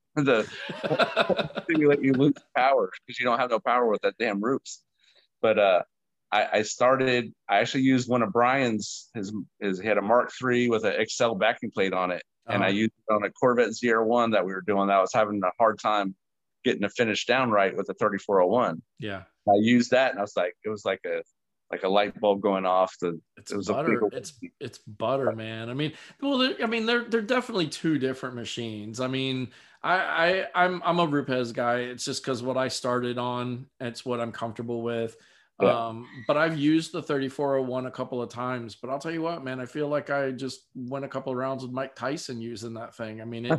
simulate you lose power, because you don't have no power with that damn Rupes." But I actually used one of Brian's. He had a Mark III with an Excel backing plate on it, and I used it on a Corvette ZR1 that we were doing. That I was having a hard time getting the finish down right with the 3401. Yeah, I used that, and I was like, it was like a light bulb going off. It's butter, man. I mean, they're definitely two different machines. I mean, I'm a Rupes guy. It's just because what I started on, it's what I'm comfortable with. Yeah. But I've used the 3401 a couple of times. But I'll tell you what, man, I feel like I just went a couple of rounds with Mike Tyson using that thing. I mean,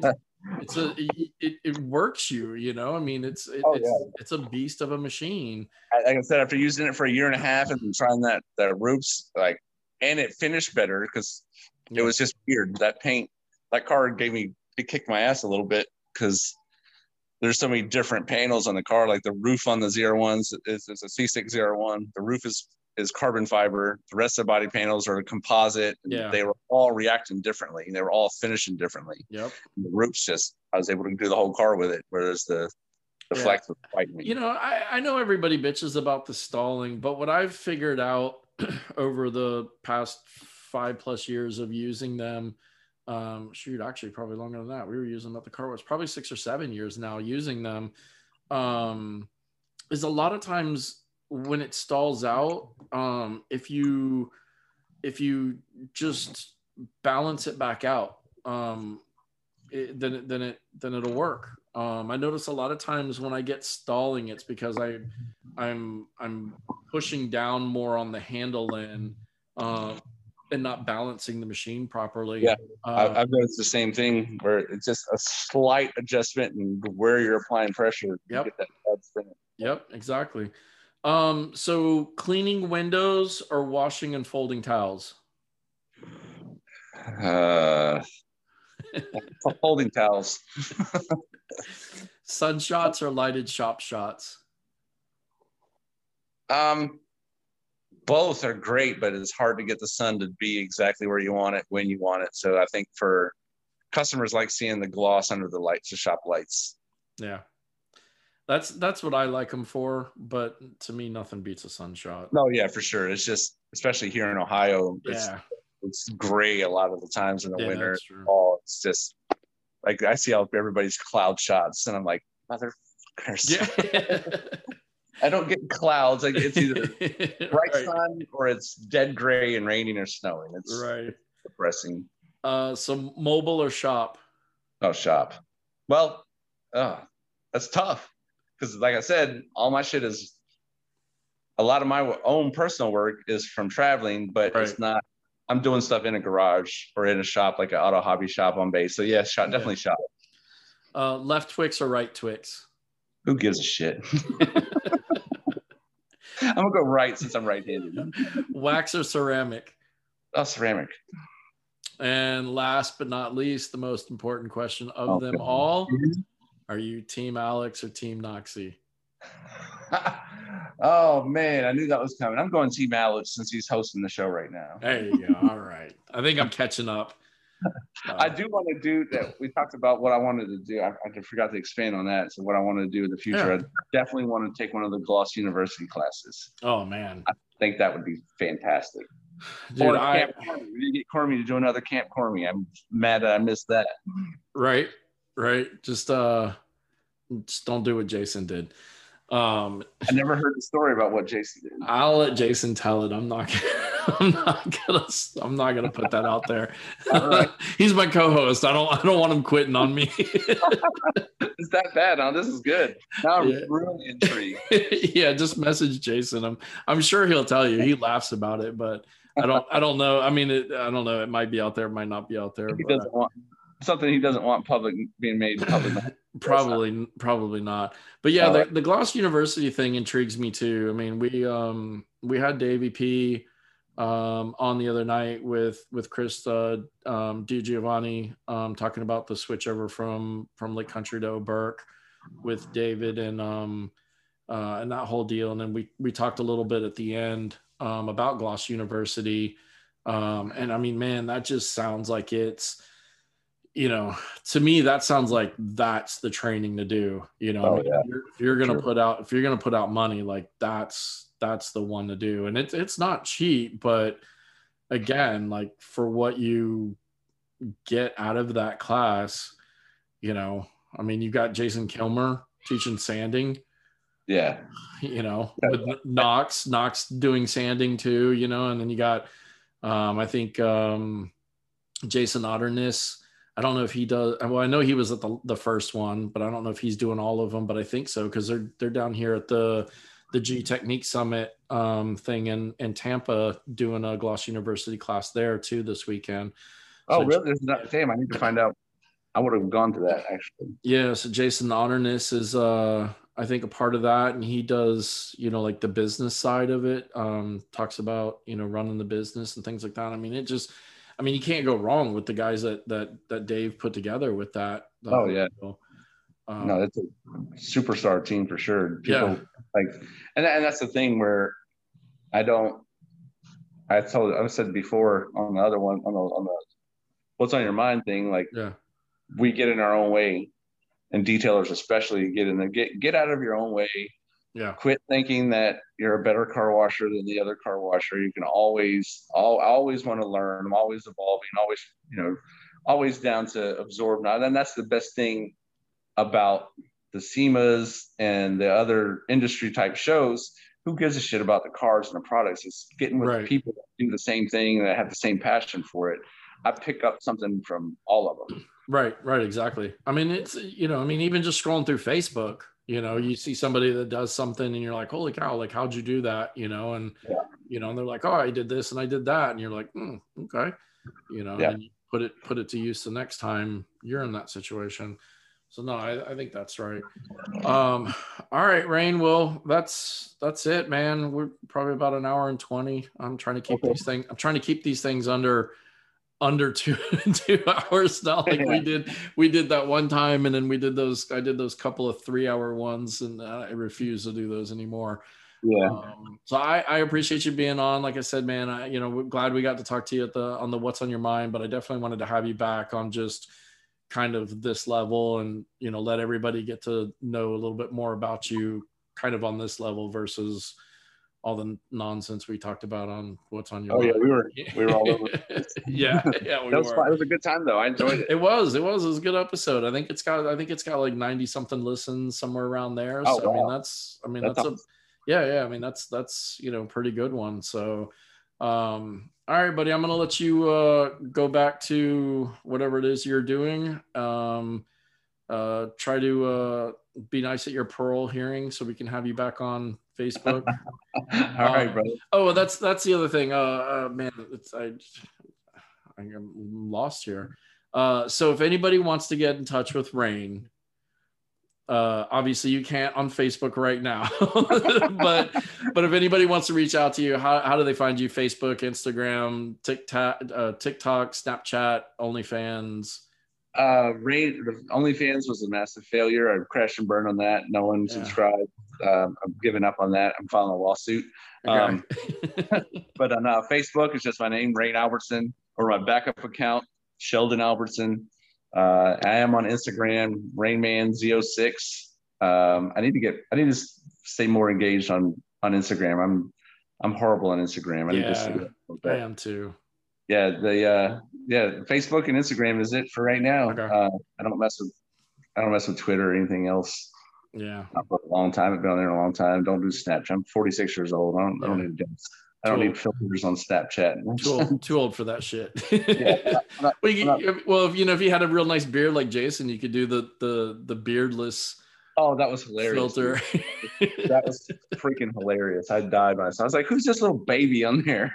it works you know. I mean, it's a beast of a machine. Like I said, after using it for a year and a half and trying that Rupes, like, and it finished better because it was just weird. That paint, that car it kicked my ass a little bit because there's so many different panels on the car. Like the roof on the ZR1s is a C6 ZR1. The roof is carbon fiber. The rest of the body panels are composite. Yeah. They were all reacting differently. They were all finishing differently. Yep. And the roof's I was able to do the whole car with it, whereas the Flex was fighting me. You know, I know everybody bitches about the stalling, but what I've figured out over the past 5+ years of using them, actually probably longer than that. We were using them at the car wash, probably 6 or 7 years now using them, is a lot of times when it stalls out, if you just balance it back out, then it'll work. I notice a lot of times when I get stalling, it's because I'm pushing down more on the handle end, and not balancing the machine properly. Yeah, I've noticed the same thing where it's just a slight adjustment in where you're applying pressure. Yep. Yep, exactly. So cleaning windows or washing and folding towels? Folding towels. Sun shots or lighted shop shots? both are great, but it's hard to get the sun to be exactly where you want it when you want it. So I think for customers like seeing the gloss under the lights, the shop lights. Yeah. That's what I like them for, but to me, nothing beats a sun shot. No, yeah, for sure. It's just, especially here in Ohio, it's gray a lot of the times in the winter. Oh, it's just like I see all everybody's cloud shots, and I'm like, motherfuckers. Yeah. I don't get clouds. Like it's either bright sun or it's dead gray and raining or snowing. It's depressing. So mobile or shop? Oh, shop. Well, that's tough. Because like I said, all my shit is, a lot of my own personal work is from traveling, but it's not, I'm doing stuff in a garage or in a shop, like an auto hobby shop on base. So yeah, shop, definitely shop. Left Twix or right Twix? Who gives a shit? I'm gonna go right since I'm right-handed. Wax or ceramic? Oh, ceramic. And last but not least, the most important question of them all. Are you Team Alex or Team Noxie? Oh, man. I knew that was coming. I'm going Team Alex since he's hosting the show right now. There you go. All right. I think I'm catching up. I do want to do that. We talked about what I wanted to do. I forgot to expand on that. So what I want to do in the future, I definitely want to take one of the Gloss University classes. Oh, man. I think that would be fantastic. Dude, Camp Cormy. We get Cormy to do another Camp Cormy. I'm mad that I missed that. Right. Just don't do what Jason did. I never heard the story about what Jason did. I'll let Jason tell it. I'm not gonna put that out there. Right. He's my co-host. I don't want him quitting on me. It's that bad, huh? This is good. Now I'm really intrigued. Yeah, just message Jason. I'm sure he'll tell you. He laughs about it, but I don't know. I mean, I don't know. It might be out there. It might not be out there. He doesn't want something. He doesn't want being made public. Probably not. But yeah, the Gloss University thing intrigues me too. I mean, we had Davey P on the other night with Krista DiGiovanni talking about the switch over from Lake Country to Oberk with David and that whole deal. And then we talked a little bit at the end about Gloss University. And I mean, man, that just sounds like it's, to me, that sounds like that's the training to do. If you're going to put out money, like that's the one to do. And it's not cheap, but again, like for what you get out of that class, I mean, you got Jason Kilmer teaching sanding. Yeah. With Knox doing sanding too, and then you got, I think, Jason Otterness. I don't know if he does. Well, I know he was at the first one, but I don't know if he's doing all of them, but I think so. Cause they're down here at the G Technique Summit thing in Tampa doing a Gloss University class there too this weekend. Oh, so, really? Damn, I need to find out. I would have gone to that actually. Yeah. So Jason Otterness is, I think a part of that. And he does, like the business side of it, talks about, running the business and things like that. I mean, you can't go wrong with the guys that Dave put together with that. Oh yeah. No, it's a superstar team for sure. People and that's the thing where I've said before on the other one, on the what's on your mind thing, like we get in our own way, and detailers especially get out of your own way. Yeah. Quit thinking that you're a better car washer than the other car washer. You can always want to learn. I'm always evolving, always down to absorb. Now, then that's the best thing about the SEMAs and the other industry type shows. Who gives a shit about the cars and the products? It's getting with the people that do the same thing and that have the same passion for it. I pick up something from all of them. Right, exactly. I mean, it's, even just scrolling through Facebook, you see somebody that does something and you're like, holy cow, like, how'd you do that? And they're like, oh, I did this and I did that. And you're like, okay. And you put it to use the next time you're in that situation. So no, I think that's right. All right, Rain. Well, that's it, man. We're probably about an hour and 20. I'm trying to keep these things under 2 hours now. Like we did that one time, and then I did those couple of 3-hour ones, and I refuse to do those anymore. Yeah. So I appreciate you being on. Like I said, man, we're glad we got to talk to you on the What's on Your Mind, but I definitely wanted to have you back on just kind of this level and, let everybody get to know a little bit more about you kind of on this level versus all the nonsense we talked about on What's on Your Oh, Mind. yeah, we were all over. yeah, we was were. fun. It was a good time though. I enjoyed it. It was a good episode. I think it's got like 90 something listens, somewhere around there. Oh, So wow. that's awesome. I mean, that's pretty good one. So, all right, buddy, I'm going to let you, go back to whatever it is you're doing. Try to, be nice at your parole hearing so we can have you back on Facebook. All right, brother. Oh, well, that's the other thing. Man, I'm lost here. So if anybody wants to get in touch with Rain, obviously you can't on Facebook right now, but if anybody wants to reach out to you, how do they find you? Facebook, Instagram, TikTok, Snapchat, OnlyFans. Rain, the OnlyFans was a massive failure. I crashed and burned on that. No one subscribed. I'm giving up on that. I'm filing a lawsuit. Okay. But on Facebook, it's just my name, Rain Albertson, or my backup account, Sheldon Albertson. I am on Instagram, RainMan06. I need to stay more engaged on Instagram. I'm horrible on Instagram. I am too. Yeah, Facebook and Instagram is it for right now. Okay. I don't mess with Twitter or anything else. Yeah, not for a long time. I've been on there a long time. Don't do Snapchat. I'm 46 years old. I don't need filters on Snapchat. Too old for that shit. Well, if you had a real nice beard like Jason, you could do the beardless. Oh, that was hilarious. Filter. That was freaking hilarious. I died myself. I was like, "Who's this little baby on there?"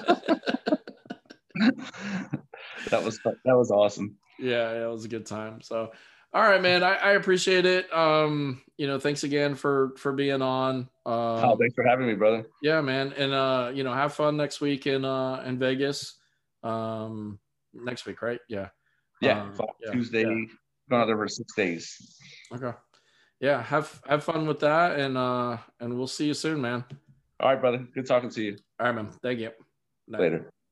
That was awesome. Yeah, it was a good time. So, all right, man, I appreciate it. Thanks again for being on. Thanks for having me, brother. Yeah, man, and have fun next week in Vegas. Next week, right? Yeah. Tuesday. Yeah. Going out there for 6 days. Okay. Yeah, have fun with that, and we'll see you soon, man. All right, brother. Good talking to you. All right, man. Thank you. Later.